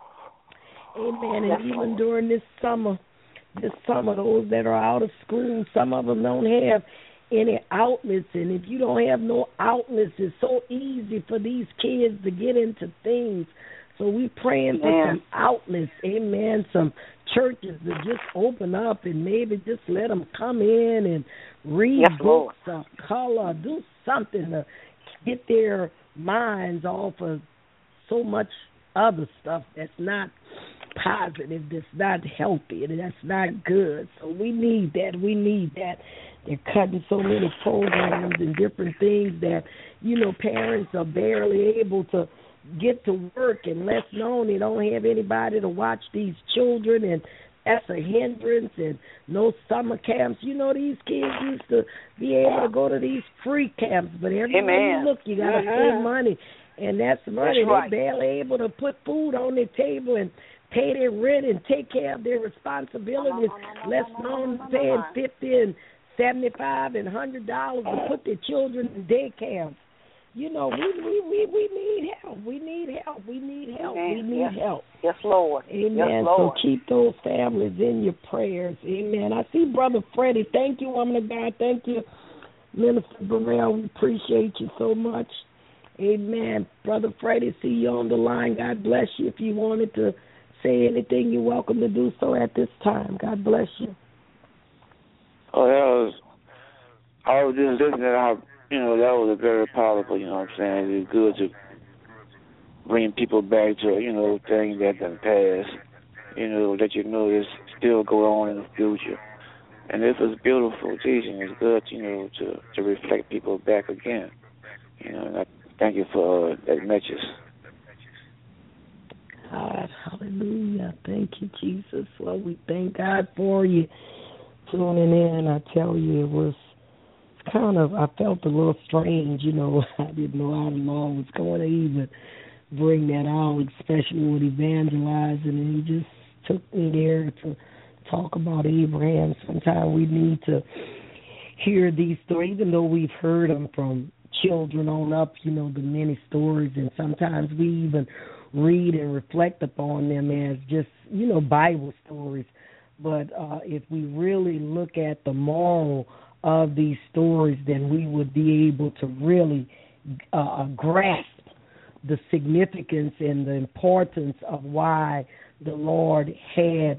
S3: Amen.
S5: Yes,
S3: And even
S5: Lord.
S3: during this summer, this summer, those that are out of school, some of them don't have any outlets. And if you don't have no outlets, it's so easy for these kids to get into things. So we praying for
S5: Amen.
S3: some outlets, amen, some churches to just open up and maybe just let them come in and read
S5: Yes, Lord.
S3: books or color, do something to get their minds off of so much other stuff that's not positive, that's not healthy, and that's not good. So we need that. We need that. They're cutting so many programs and different things that, you know, parents are barely able to get to work, and less known, they don't have anybody to watch these children, and that's a hindrance. And no summer camps. You know, these kids used to be able to go to these free camps, but everywhere
S5: Amen.
S3: you look, you got to
S5: Mhm.
S3: pay money, and that's money.
S5: That's right.
S3: They're barely able to put food on their table and pay their rent and take care of their responsibilities. Less known paying fifty and seventy-five and hundred dollars to put their children in day camps. you know, we we, we, we need help. We need help. We need help.
S5: Amen.
S3: We need
S5: yes.
S3: help.
S5: Yes, Lord.
S3: Amen.
S5: Yes, Lord.
S3: So keep those families in your prayers. Amen. I see Brother Freddie. Thank you, woman of God. Thank you, Minister Burrell. We appreciate you so much. Amen. Brother Freddie, see you on the line. God bless you. If you wanted to say anything, you're welcome to do so at this time. God bless you.
S6: Oh, that was, I was just listening. I, you know, that was very powerful, you know what I'm saying? It's good to bring people back to, you know, things that done passed, you know, that you know is still going on in the future. And this was beautiful teaching. It's good, you know, to, to reflect people back again. You know, and I thank you for uh, that message.
S3: God, hallelujah. Thank you, Jesus. Well, we thank God for you tuning in. I tell you, it was kind of, I felt a little strange, you know. I didn't know how long was going to even bring that out, especially with evangelizing, and he just took me there to talk about Abraham. Sometimes we need to hear these stories, even though we've heard them from children on up, you know, the many stories, and sometimes we even read and reflect upon them as just, you know, Bible stories. But uh, if we really look at the moral of these stories, then we would be able to really uh, grasp the significance and the importance of why the Lord had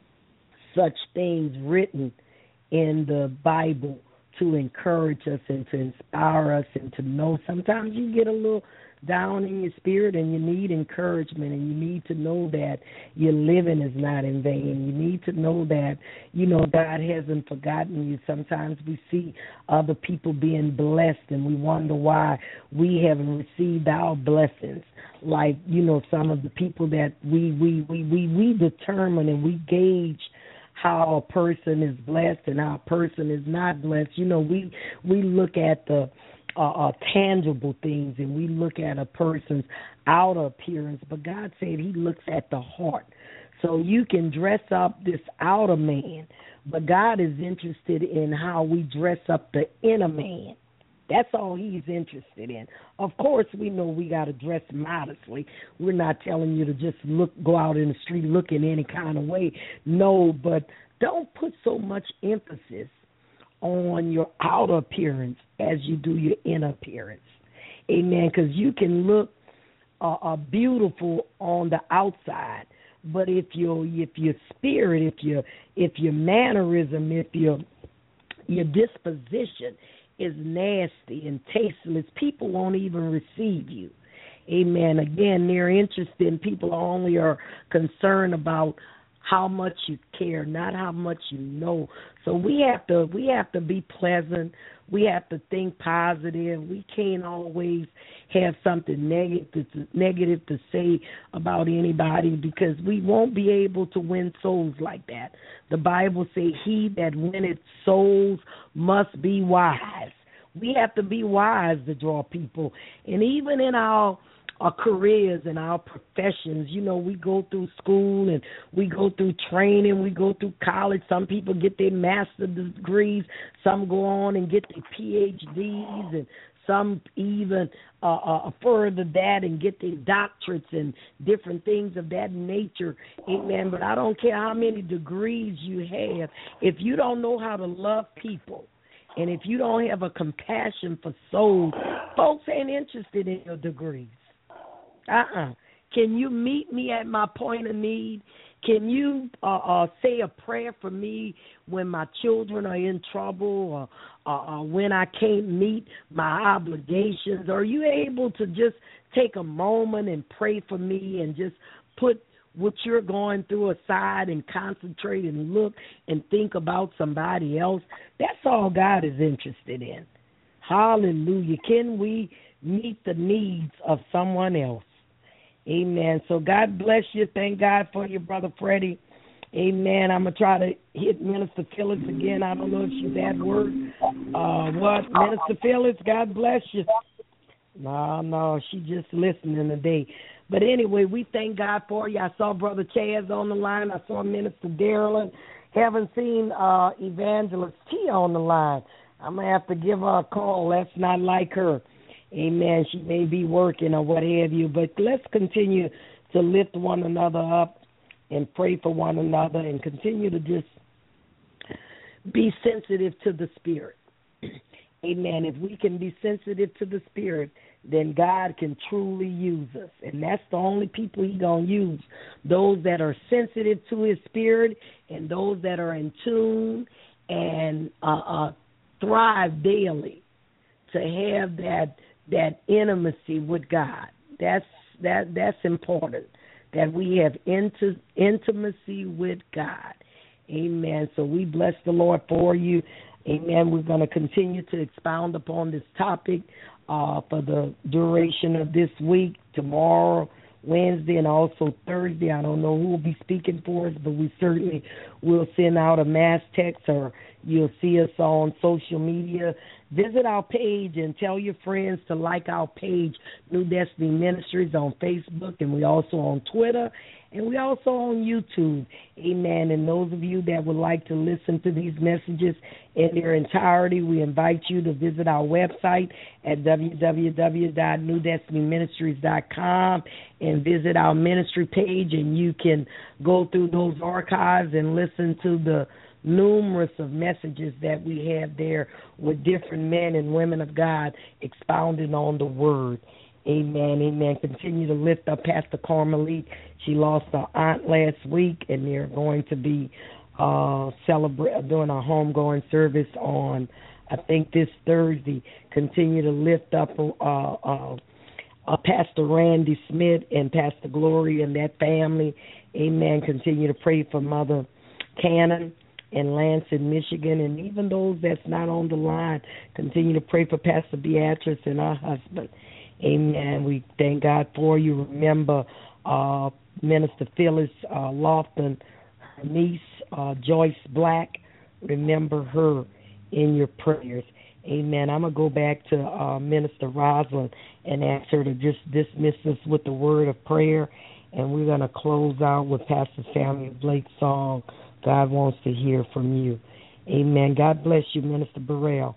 S3: such things written in the Bible to encourage us and to inspire us and to know. Sometimes you get a little down in your spirit and you need encouragement, and you need to know that your living is not in vain. You need to know that, you know, God hasn't forgotten you. Sometimes we see other people being blessed and we wonder why we haven't received our blessings. Like, you know, some of the people that we we, we, we, we determine and we gauge how a person is blessed and how a person is not blessed. You know, we we look at the uh, uh, tangible things, and we look at a person's outer appearance, but God said he looks at the heart. So you can dress up this outer man, but God is interested in how we dress up the inner man. That's all he's interested in. Of course, we know we got to dress modestly. We're not telling you to just look, go out in the street looking any kind of way. No, but don't put so much emphasis on your outer appearance as you do your inner appearance. Amen, because you can look uh, uh, beautiful on the outside, but if your if your spirit, if your if your mannerism, if your your disposition is nasty and tasteless, people won't even receive you. Amen. Again, they're interested in people only are concerned about how much you care, not how much you know. So we have to we have to be pleasant. We have to think positive. We can't always have something negative to, negative to say about anybody, because we won't be able to win souls like that. The Bible says, he that winneth souls must be wise. We have to be wise to draw people. And even in our our careers and our professions, you know, we go through school and we go through training, we go through college. Some people get their master's degrees, some go on and get their P H Ds, and some even uh, uh, further that and get their doctorates and different things of that nature. Amen. But I don't care how many degrees you have, if you don't know how to love people, and if you don't have a compassion for souls, folks ain't interested in your degrees. Uh-uh. Can you meet me at my point of need? Can you uh, uh, say a prayer for me when my children are in trouble, or uh, uh, when I can't meet my obligations? Are you able to just take a moment and pray for me and just put what you're going through aside and concentrate and look and think about somebody else? That's all God is interested in. Hallelujah. Can we meet the needs of someone else? Amen. So God bless you. Thank God for you, Brother Freddie. Amen. I'm going to try to hit Minister Phyllis again. I don't know if she's at work. Uh, what? Minister Phyllis, God bless you. No, no, she's just listening today. But anyway, we thank God for you. I saw Brother Chaz on the line. I saw Minister Darrell. Haven't seen uh, Evangelist T on the line. I'm going to have to give her a call. That's not like her. Amen. She may be working or what have you, but let's continue to lift one another up and pray for one another and continue to just be sensitive to the Spirit. Amen. If we can be sensitive to the Spirit, then God can truly use us. And that's the only people He's going to use, those that are sensitive to His Spirit and those that are in tune and uh, uh, thrive daily to have that that intimacy with God. That's that that's important, that we have inti- intimacy with God. Amen. So we bless the Lord for you. Amen. We're going to continue to expound upon this topic uh, for the duration of this week, tomorrow, Wednesday, and also Thursday. I don't know who will be speaking for us, but we certainly will send out a mass text, or you'll see us on social media. Visit our page and tell your friends to like our page, New Destiny Ministries, on Facebook, and we also on Twitter, and we also on YouTube. Amen. And those of you that would like to listen to these messages in their entirety, we invite you to visit our website at w w w dot new destiny ministries dot com and visit our ministry page, and you can go through those archives and listen to the numerous of messages that we have there with different men and women of God expounding on the Word. Amen, amen. Continue to lift up Pastor Carmelite. She lost her aunt last week, and they're going to be uh, celebrate doing a homegoing service on, I think, this Thursday. Continue to lift up uh, uh, uh, Pastor Randy Smith and Pastor Gloria and that family. Amen. Continue to pray for Mother Cannon in Lansing, Michigan, and even those that's not on the line. Continue to pray for Pastor Beatrice and her husband. Amen. We thank God for you. Remember uh, Minister Phyllis uh, Lofton, her niece, uh, Joyce Black. Remember her in your prayers. Amen. I'm going to go back to uh, Minister Rosalind and ask her to just dismiss us with the word of prayer, and we're going to close out with Pastor Samuel Blake's song, God Wants to Hear From You. Amen. God bless you, Minister Burrell.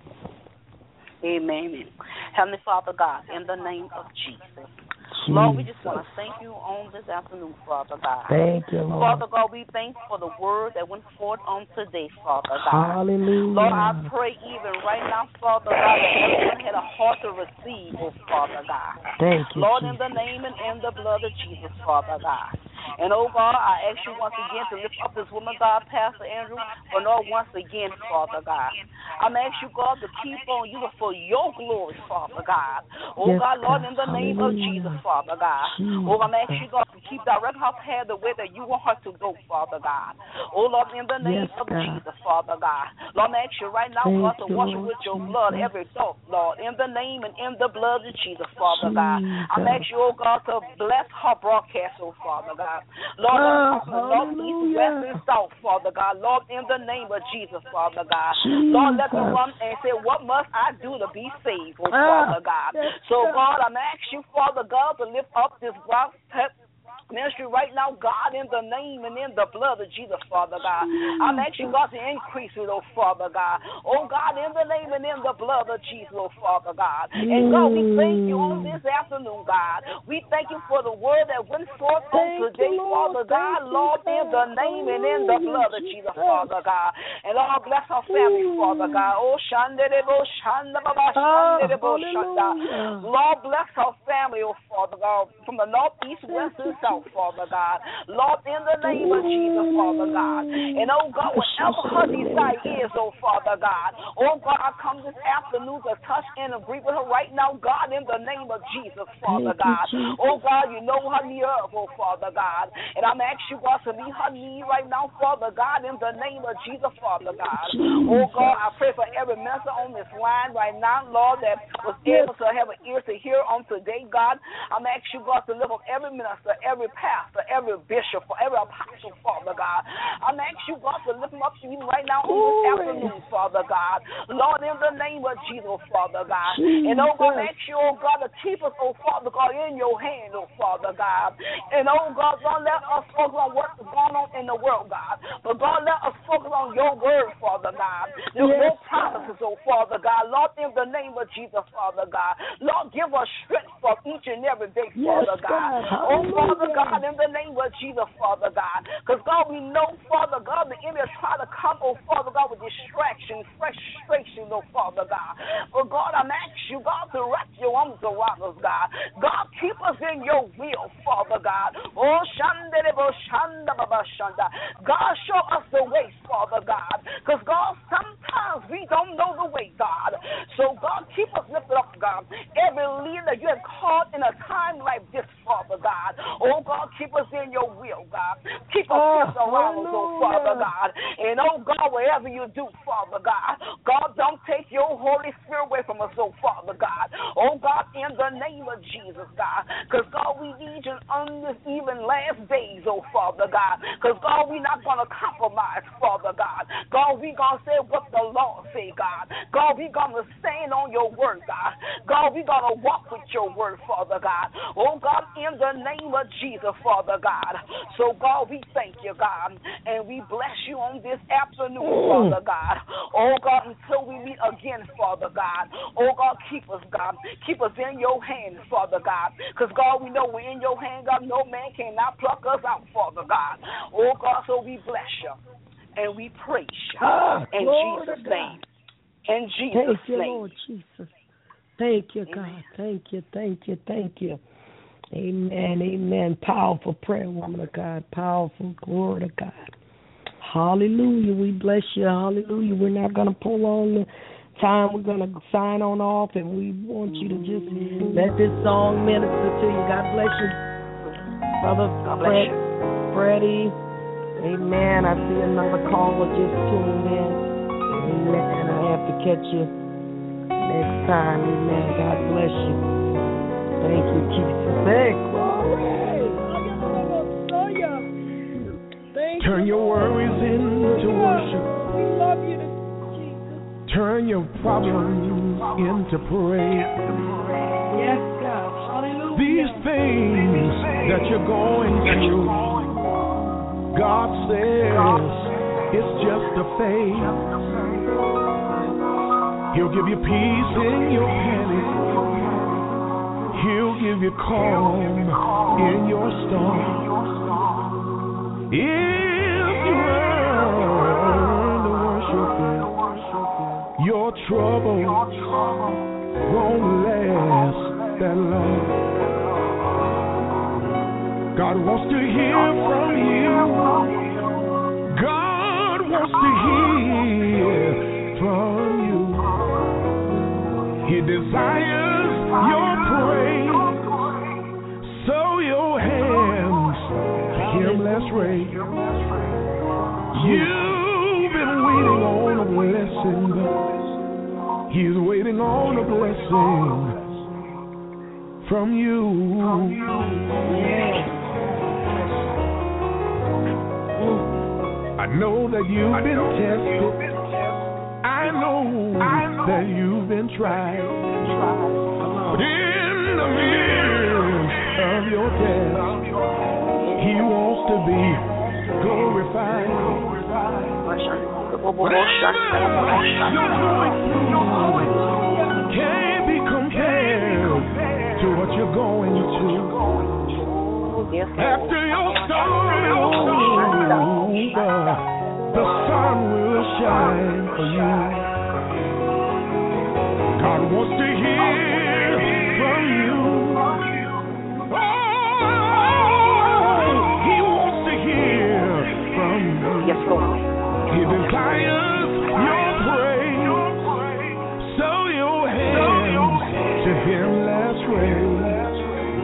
S5: Amen. Heavenly Father God, in the name of Jesus, Lord, we just want to thank you on this afternoon, Father God.
S3: Thank you, Lord.
S5: Father God, we thank you for the word that went forth on today, Father God.
S3: Hallelujah.
S5: Lord, I pray even right now, Father God, that everyone had a heart to receive, oh Father God.
S3: Thank you,
S5: Lord,
S3: Jesus.
S5: in the name and in the blood of Jesus, Father God. And, oh, God, I ask you once again to lift up this woman, God, Pastor Andrew, but Lord, once again, Father God. I'm asking you, God, to keep on you for your glory, Father God. Oh, yes, God, Lord, in the name Hallelujah. Of Jesus, Father God. Jesus. Oh, I'm asking you, God, to keep direct her path the way that you want her to go, Father God. Oh, Lord, in the name yes, of God. Jesus, Father God. Lord, I'm asking you right now, Thank God, to wash her with your Jesus. Blood, every thought, Lord, in the name and in the blood of Jesus, Father Jesus. God. I'm asking you, oh, God, to bless her broadcast, oh, Father God. Lord, oh, Lord, east, west, and south, Father God. Lord, in the name of Jesus, Father God. Jesus. Lord, let them run and say, what must I do to be saved, oh, Father God? Yes, so, God, I'm asking you, Father God, to lift up this broadcast ministry right now, God, in the name and in the blood of Jesus, Father God. I'm asking God to increase it, oh Father God. Oh God, in the name and in the blood of Jesus, oh Father God. And God, we thank you on this afternoon, God. We thank you for the word that went forth on today, Father God. Lord, in the name and in the blood of Jesus, Father God. And Lord, bless our family, Father God. Oh, Shanderebo, Shandababa, Shanderebo, Shanda. Lord, bless our family, oh Father God, from the north, east, west, and south. Father God. Lord, in the name of Jesus, Father God. And, oh, God, whatever her desire is, oh, Father God. Oh, God, I come this afternoon to touch and agree with her right now, God, in the name of Jesus, Father God. Oh, God, you know her need of, oh, Father God. And I'm asking you, God, to meet her need right now, Father God, in the name of Jesus, Father God. Oh, God, I pray for every minister on this line right now, Lord, that was able to have an ear to hear on today, God. I'm asking you, God, to lift up every minister, every pastor, every bishop, for every apostle, Father God. I'm asking you, God, to lift them up to you right now on this afternoon, Father God. Lord, in the name of Jesus, Father God. Jesus. And, oh, God, I'm asking you, oh, God, to keep us, oh, Father God, in your hand, oh, Father God. And, oh, God, don't let us focus on what's going on in the world, God. But God, let us focus on your word, Father God. There's yes, no promises, oh Father God. Lord, in the name of Jesus, Father God. Lord, give us strength for each and every day, Father
S3: yes,
S5: God.
S3: God.
S5: Oh, Father God, in the name of Jesus, Father God. Because, God, we know, Father God, the enemy is trying to come, oh, Father God, with distraction, frustration, oh, Father God. But, God, I'm asking you, God, to wrap your arms around us, God. God, keep us in your will, Father God. Oh, Shandebo Shanda Baba Shanda. God, show us the way, Father God. Because, God, sometimes we don't know the way, God. So, God, keep us lifted up, God. Every leader you have called in a time like this, Father God. Oh, God, keep us in your will, God. Keep us oh, around us, oh, Father God. And, oh, God, whatever you do, Father God, God, don't take your Holy Spirit away from us, oh, Father God. Oh, God, in the name of Jesus, God. Because, God, we need you on this even last days, oh, Father God. Because, God, we're not going to compromise, Father God. God, we're going to say what the Lord say, God. God, we're going to stand on your word, God. God, we're going to walk with your word, Father God. Oh, God, in the name of Jesus, Father God. So, God, we thank you, God, and we bless you on this afternoon, Father God. Oh, God, until we meet again, Father God. Oh, God, keep us, God. Keep us in your hands, Father God. Because, God, we know we're in your hand, God. No man cannot pluck us out, Father God. Oh, God, so we bless you and we praise you.
S3: Ah,
S5: in
S3: Lord
S5: Jesus'
S3: God.
S5: name. In Jesus'
S3: thank you,
S5: name.
S3: Lord Jesus. Thank you, God.
S5: Amen.
S3: Thank you, thank you, thank you. Amen, amen. Powerful prayer, woman of God. Powerful. Glory to God. Hallelujah. We bless you. Hallelujah. We're not going to pull on the time. We're going to sign on off, and we want you to just let this song minister to you. God bless you, Brother
S5: God bless
S3: Fred,
S5: you.
S3: Freddie. Amen. I see another caller just tuned in. Amen. I have to catch you next time. Amen. God bless you. Thank you, Jesus. Hey, glory. Thank
S2: Turn
S3: you,
S2: your worries into worship.
S3: We love you, Jesus.
S2: Turn your problems into praise.
S3: Yes, God. Hallelujah.
S2: These things that you're going through, God says it's just a phase. He'll give you peace in your panic. He'll give you calm in your storm. If you learn to worship Him, your trouble won't last that long. God wants to hear from you. God wants to hear from you. He desires your praise. So your hands to Him let's raise. You've been waiting on a blessing. He's waiting on a blessing from you. I know that you've been tested. I know that you've been tried. But in the midst of your test, He wants to be glorified. Whatever you're going through can't be compared to what you're going to. After your storm is over, the sun will shine for you. God wants to hear from you. Oh, He wants to hear from you.
S5: Yes, Lord.
S2: He desires your praise. So your hands to Him let's raise.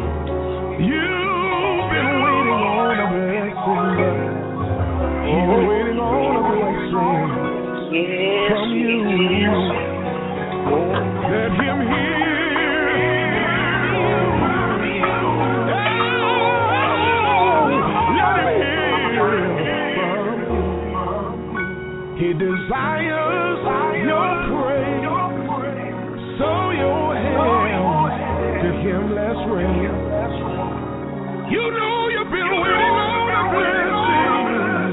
S2: You've been waiting on a blessing. You're waiting on a blessing from you. Let Him hear. Let Him hear from you. He desires your praise. So your hands to Him let's raise. You know you've been waiting on a blessing.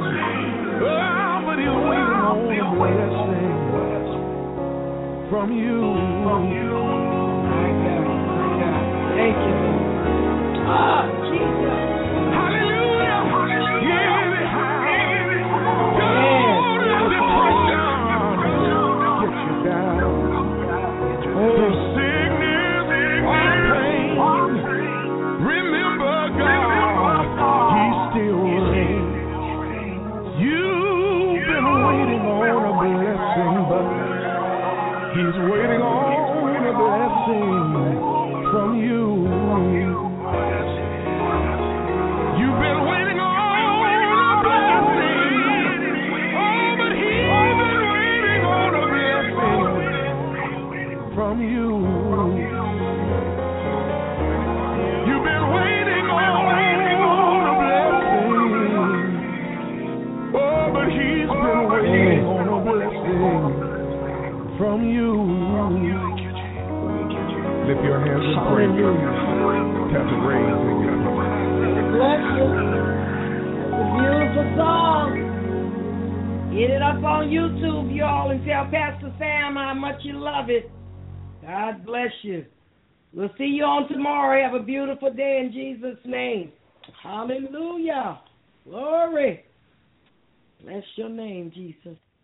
S2: from you. From you.
S3: My God, my God. Thank you, Lord. Ah, Jesus.
S2: Hallelujah. Anyhow.
S3: Yes.
S2: Through sickness or pain, remember God, He still reigns. You've been waiting on a blessing, but He's waiting on a blessing from you. You've been waiting on a blessing, oh, but He's been waiting on a blessing from you. You've been waiting on a blessing. Oh, but He's been waiting on a blessing from you. Lift your hands and praise Him. Tap the praise in your heart.
S3: Bless you. That's a beautiful song. Get it up on YouTube, y'all, and tell Pastor Sam how much you love it. God bless you. We'll see you on tomorrow. Have a beautiful day in Jesus' name. Hallelujah. Glory. Bless your name, Jesus.